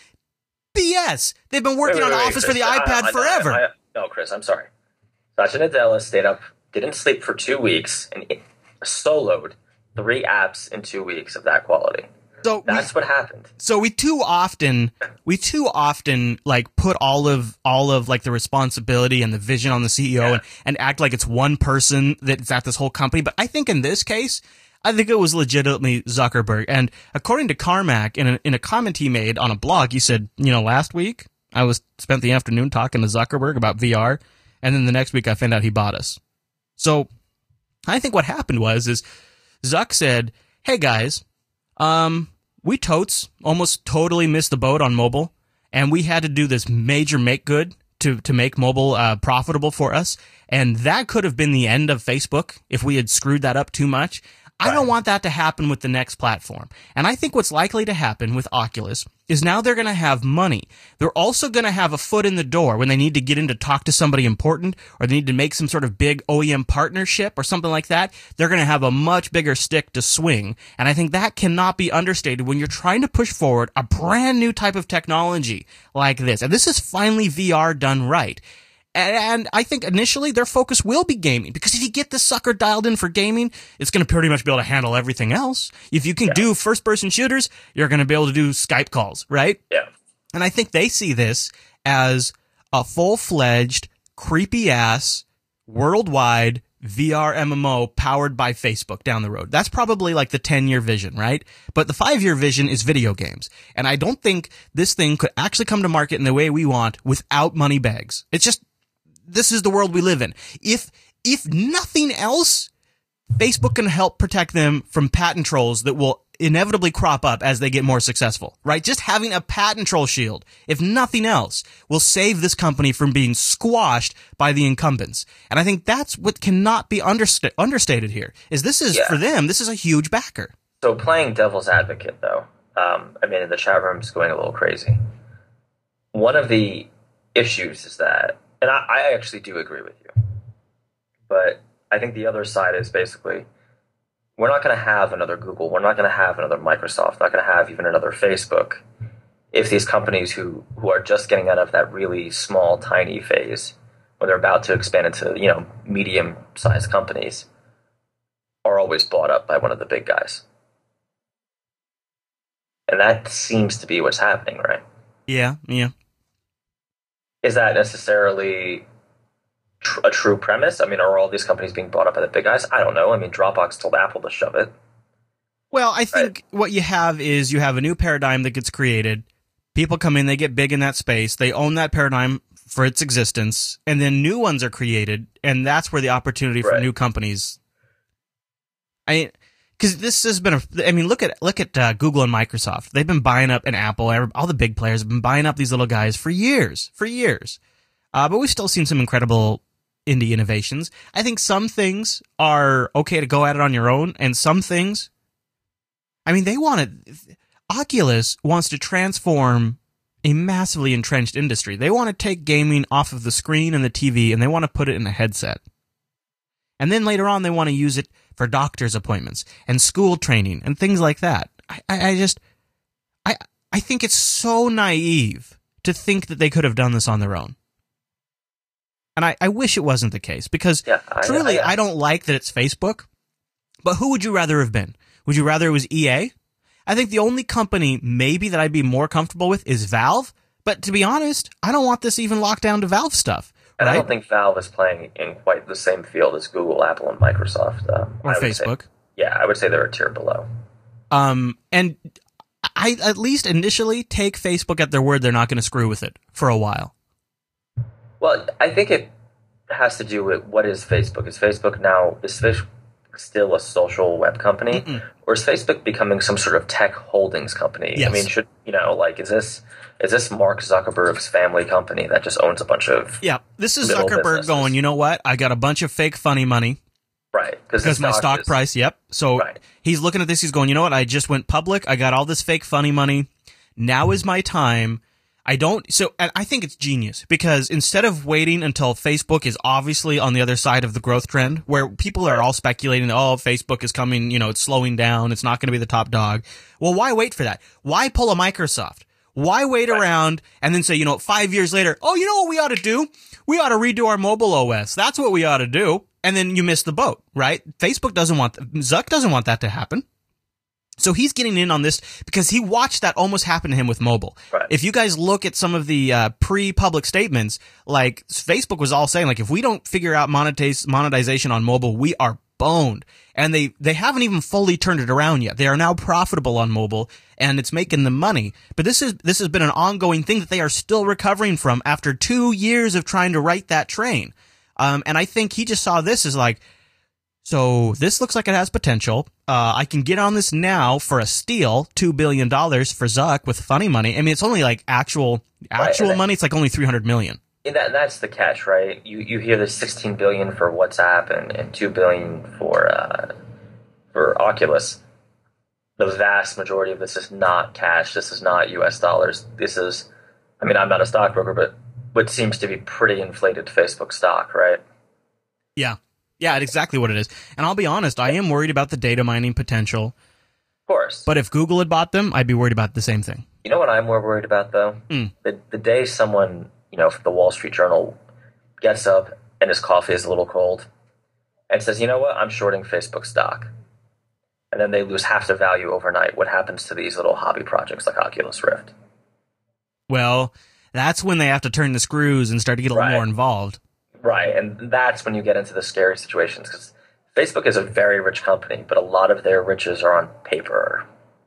B S. They've been working Wait, wait, on wait, Office Chris, for the I- iPad I- I- forever. I- I- no, Chris, I'm sorry. Satya Nadella stayed up, didn't sleep for two weeks, and it soloed three apps in two weeks of that quality. So That's we, what happened. So we too often, we too often like put all of, all of like the responsibility and the vision on the C E O Yeah. and, and act like it's one person that's at this whole company. But I think in this case, I think it was legitimately Zuckerberg. And according to Carmack, in a, in a comment he made on a blog, he said, you know, last week I was spent the afternoon talking to Zuckerberg about V R. And then the next week I found out he bought us. So I think what happened was, is Zuck said, hey guys, um, we totes almost totally missed the boat on mobile, and we had to do this major make good to, to make mobile uh, profitable for us. And that could have been the end of Facebook if we had screwed that up too much. I don't want that to happen with the next platform. And I think what's likely to happen with Oculus is now they're going to have money. They're also going to have a foot in the door when they need to get in to talk to somebody important, or they need to make some sort of big O E M partnership or something like that. They're going to have a much bigger stick to swing. And I think that cannot be understated when you're trying to push forward a brand new type of technology like this. And this is finally V R done right. And I think initially their focus will be gaming, because if you get this sucker dialed in for gaming, it's going to pretty much be able to handle everything else. If you can yeah. do first-person shooters, you're going to be able to do Skype calls, right? Yeah. And I think they see this as a full-fledged, creepy-ass, worldwide V R M M O powered by Facebook down the road. That's probably like the ten-year vision, right? But the five-year vision is video games. And I don't think this thing could actually come to market in the way we want without money bags. It's just... This is the world we live in. If, if nothing else, Facebook can help protect them from patent trolls that will inevitably crop up as they get more successful, right? Just having a patent troll shield, if nothing else, will save this company from being squashed by the incumbents. And I think that's what cannot be underst- understated here, is this is, yeah. for them, this is a huge backer. So playing devil's advocate, though, um, I mean, the chat room's going a little crazy. One of the issues is that, and I, I actually do agree with you, but I think the other side is basically, we're not going to have another Google, we're not going to have another Microsoft, not going to have even another Facebook, if these companies who, who are just getting out of that really small, tiny phase, when they're about to expand into, you know, medium-sized companies, are always bought up by one of the big guys. And that seems to be what's happening, right? Yeah, yeah. Is that necessarily tr- a true premise? I mean, are all these companies being bought up by the big guys? I don't know. I mean, Dropbox told Apple to shove it. Well, I think right? what you have is you have a new paradigm that gets created. People come in, they get big in that space. They own that paradigm for its existence. And then new ones are created. And that's where the opportunity for right. new companies... I mean... Because this has been a, I mean, look at look at uh, Google and Microsoft. They've been buying up, and Apple, all the big players have been buying up these little guys for years, for years. Uh, but we've still seen some incredible indie innovations. I think some things are okay to go at it on your own, and some things, I mean, they want to, Oculus wants to transform a massively entrenched industry. They want to take gaming off of the screen and the T V, and they want to put it in a headset. And then later on, they want to use it for doctor's appointments and school training and things like that. I, I, I just, I, I think it's so naive to think that they could have done this on their own. And I, I wish it wasn't the case, because yeah, I, truly, I, I, I don't like that it's Facebook. But who would you rather have been? Would you rather it was E A? I think the only company maybe that I'd be more comfortable with is Valve. But to be honest, I don't want this even locked down to Valve stuff. And right? I don't think Valve is playing in quite the same field as Google, Apple, and Microsoft. Uh, or Facebook. Say, yeah, I would say they're a tier below. Um, and I at least initially take Facebook at their word they're not going to screw with it for a while. Well, I think it has to do with what is Facebook. Is Facebook now, is Facebook still a social web company? Mm-mm. Or is Facebook becoming some sort of tech holdings company? Yes. I mean, should, you know, like, is this... Is this Mark Zuckerberg's family company that just owns a bunch of... Yeah, this is Zuckerberg businesses? Going, you know what? I got a bunch of fake funny money. Right. Because my stock is, price, yep. So right. He's looking at this, he's going, you know what? I just went public. I got all this fake funny money. Now is my time. I don't... So and I think it's genius, because instead of waiting until Facebook is obviously on the other side of the growth trend, where people are all speculating, oh, Facebook is coming, you know, it's slowing down, it's not going to be the top dog. Well, why wait for that? Why pull a Microsoft? Why wait right. around and then say, you know, five years later, oh, you know what we ought to do? We ought to redo our mobile O S. That's what we ought to do. And then you miss the boat, right? Facebook doesn't want, Zuck doesn't want that to happen. So he's getting in on this because he watched that almost happen to him with mobile. Right. If you guys look at some of the uh, pre-public statements, like Facebook was all saying, like, if we don't figure out monetize, monetization on mobile, we are boned. And they, they haven't even fully turned it around yet. They are now profitable on mobile, and it's making them money. But this is this has been an ongoing thing that they are still recovering from after two years of trying to right that train. Um, and I think he just saw this as like, So this looks like it has potential. Uh, I can get on this now for a steal, two billion dollars for Zuck with funny money. I mean, it's only like actual actual right, money. It's like only three hundred million dollars. And that, that's the catch, right? You you hear there's sixteen billion dollars for WhatsApp and, and two billion dollars for uh, for Oculus. The vast majority of this is not cash. This is not U S dollars. This is, I mean, I'm not a stockbroker, but what seems to be pretty inflated Facebook stock, right? Yeah. Yeah, it's exactly what it is. And I'll be honest, I am worried about the data mining potential. Of course. But if Google had bought them, I'd be worried about the same thing. You know what I'm more worried about, though? Mm. The, the day someone, you know, from the Wall Street Journal gets up and his coffee is a little cold and says, you know what, I'm shorting Facebook stock. And then they lose half their value overnight. What happens to these little hobby projects like Oculus Rift? Well, that's when they have to turn the screws and start to get a little Right. more involved. Right, and that's when you get into the scary situations, because Facebook is a very rich company, but a lot of their riches are on paper,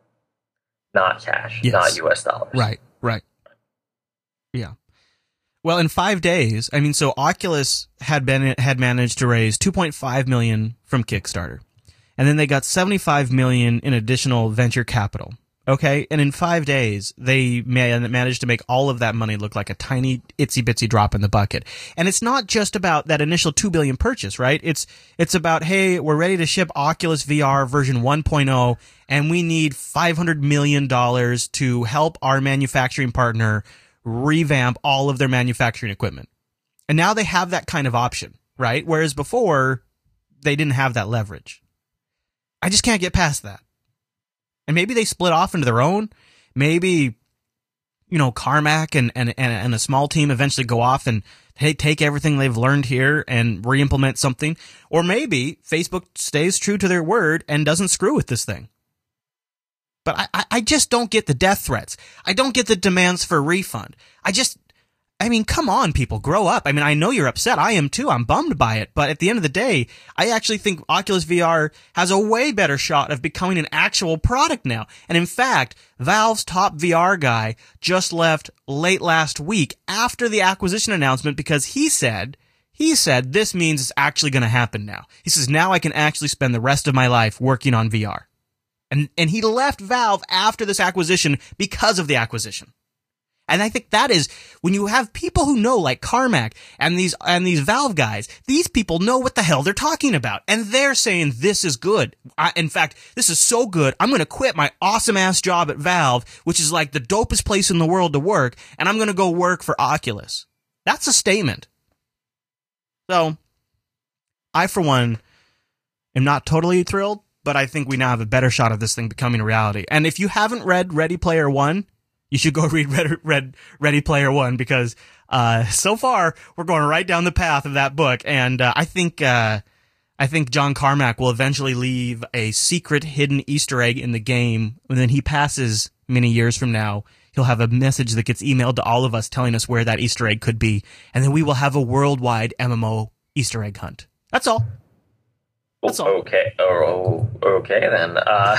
not cash, Yes. not U S dollars. Right, right. Yeah. Well, in five days, I mean, so Oculus had been had managed to raise two point five million dollars from Kickstarter, and then they got seventy-five million dollars in additional venture capital. Okay, and in five days, they managed to make all of that money look like a tiny, itsy-bitsy drop in the bucket. And it's not just about that initial two billion dollars purchase, right? It's it's about, hey, we're ready to ship Oculus V R version one point oh, and we need five hundred million dollars to help our manufacturing partner revamp all of their manufacturing equipment. And now they have that kind of option, right? Whereas before, they didn't have that leverage. I just can't get past that. And maybe they split off into their own. Maybe, you know, Carmack and, and, and, and a small team eventually go off and hey, take everything they've learned here and re-implement something. Or maybe Facebook stays true to their word and doesn't screw with this thing. But I, I just don't get the death threats. I don't get the demands for a refund. I just, I mean, come on, people, grow up. I mean, I know you're upset. I am too. I'm bummed by it. But at the end of the day, I actually think Oculus V R has a way better shot of becoming an actual product now. And in fact, Valve's top V R guy just left late last week after the acquisition announcement because he said, he said, this means it's actually going to happen now. He says, now I can actually spend the rest of my life working on V R. And, and he left Valve after this acquisition because of the acquisition. And I think that is when you have people who know, like Carmack and these and these Valve guys, these people know what the hell they're talking about. And they're saying, this is good. I, in fact, this is so good, I'm going to quit my awesome ass job at Valve, which is like the dopest place in the world to work, and I'm going to go work for Oculus. That's a statement. So, I, for one, am not totally thrilled, but I think we now have a better shot of this thing becoming a reality. And if you haven't read Ready Player One, you should go read Red, Red, Ready Player One because uh, so far we're going right down the path of that book, and uh, I think uh, I think John Carmack will eventually leave a secret hidden Easter egg in the game, and then he passes many years from now. He'll have a message that gets emailed to all of us telling us where that Easter egg could be, and then we will have a worldwide M M O Easter egg hunt. That's all. That's all. Okay. Oh, okay then. Uh,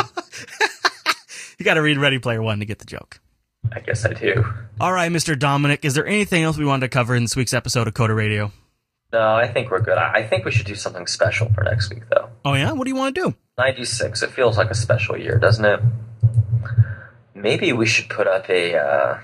you got to read Ready Player One to get the joke. I guess I do. All right, Mister Dominic, is there anything else we wanted to cover in this week's episode of Coda Radio? No, I think we're good. I I think we should do something special for next week, though. Oh, yeah? What do you want to do? ninety-six. It feels like a special year, doesn't it? Maybe we should put up a, uh,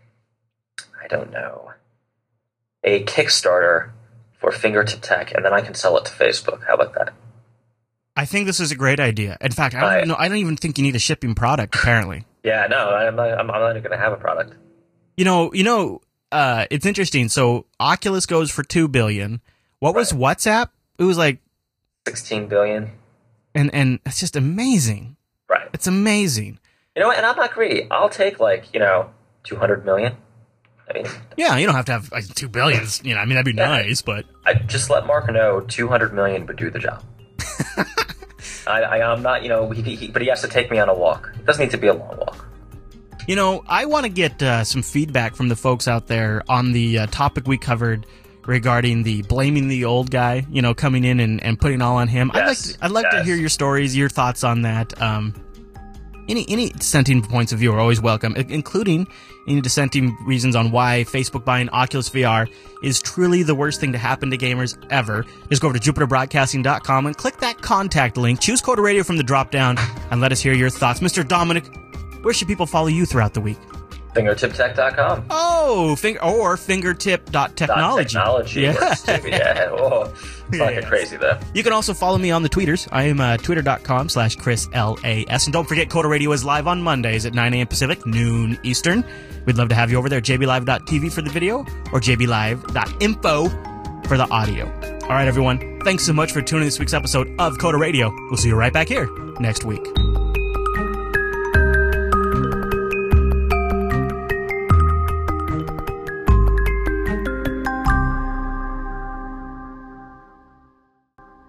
I don't know, a Kickstarter for Fingertip Tech, and then I can sell it to Facebook. How about that? I think this is a great idea. In fact, I don't, I, even know, I don't even think you need a shipping product, apparently. Yeah, no, I'm not, I'm not even going to have a product. You know, you know, uh, it's interesting. So Oculus goes for two billion dollars. What right. was WhatsApp? It was like sixteen billion dollars. And and it's just amazing. Right. It's amazing. You know what? And I'm not greedy. I'll take like, you know, two hundred million dollars. I mean, yeah, you don't have to have like two billion dollars. You know, I mean, that'd be yeah. nice, but I just let Mark know two hundred million dollars would do the job. I, I, I'm not, you know, he, he, but he has to take me on a walk. It doesn't need to be a long walk. You know, I want to get uh, some feedback from the folks out there on the uh, topic we covered regarding the blaming the old guy, you know, coming in and, and putting all on him. Yes. I'd like to, I'd like yes. to hear your stories, your thoughts on that. Um, Any any dissenting points of view are always welcome, including any dissenting reasons on why Facebook buying Oculus V R is truly the worst thing to happen to gamers ever. Just go over to Jupiter Broadcasting dot com and click that contact link. Choose Coda Radio from the drop-down and let us hear your thoughts. Mister Dominic, where should people follow you throughout the week? fingertip tech dot com. Oh, finger or fingertip dot technology. Technology. Yeah. yeah. Oh, fucking Yeah. crazy, though. You can also follow me on the tweeters. I am uh, twitter dot com slash Chris L A S. And don't forget, Coda Radio is live on Mondays at nine a.m. Pacific, noon Eastern. We'd love to have you over there at j b live dot t v for the video or j b live dot info for the audio. All right, everyone. Thanks so much for tuning in this week's episode of Coda Radio. We'll see you right back here next week.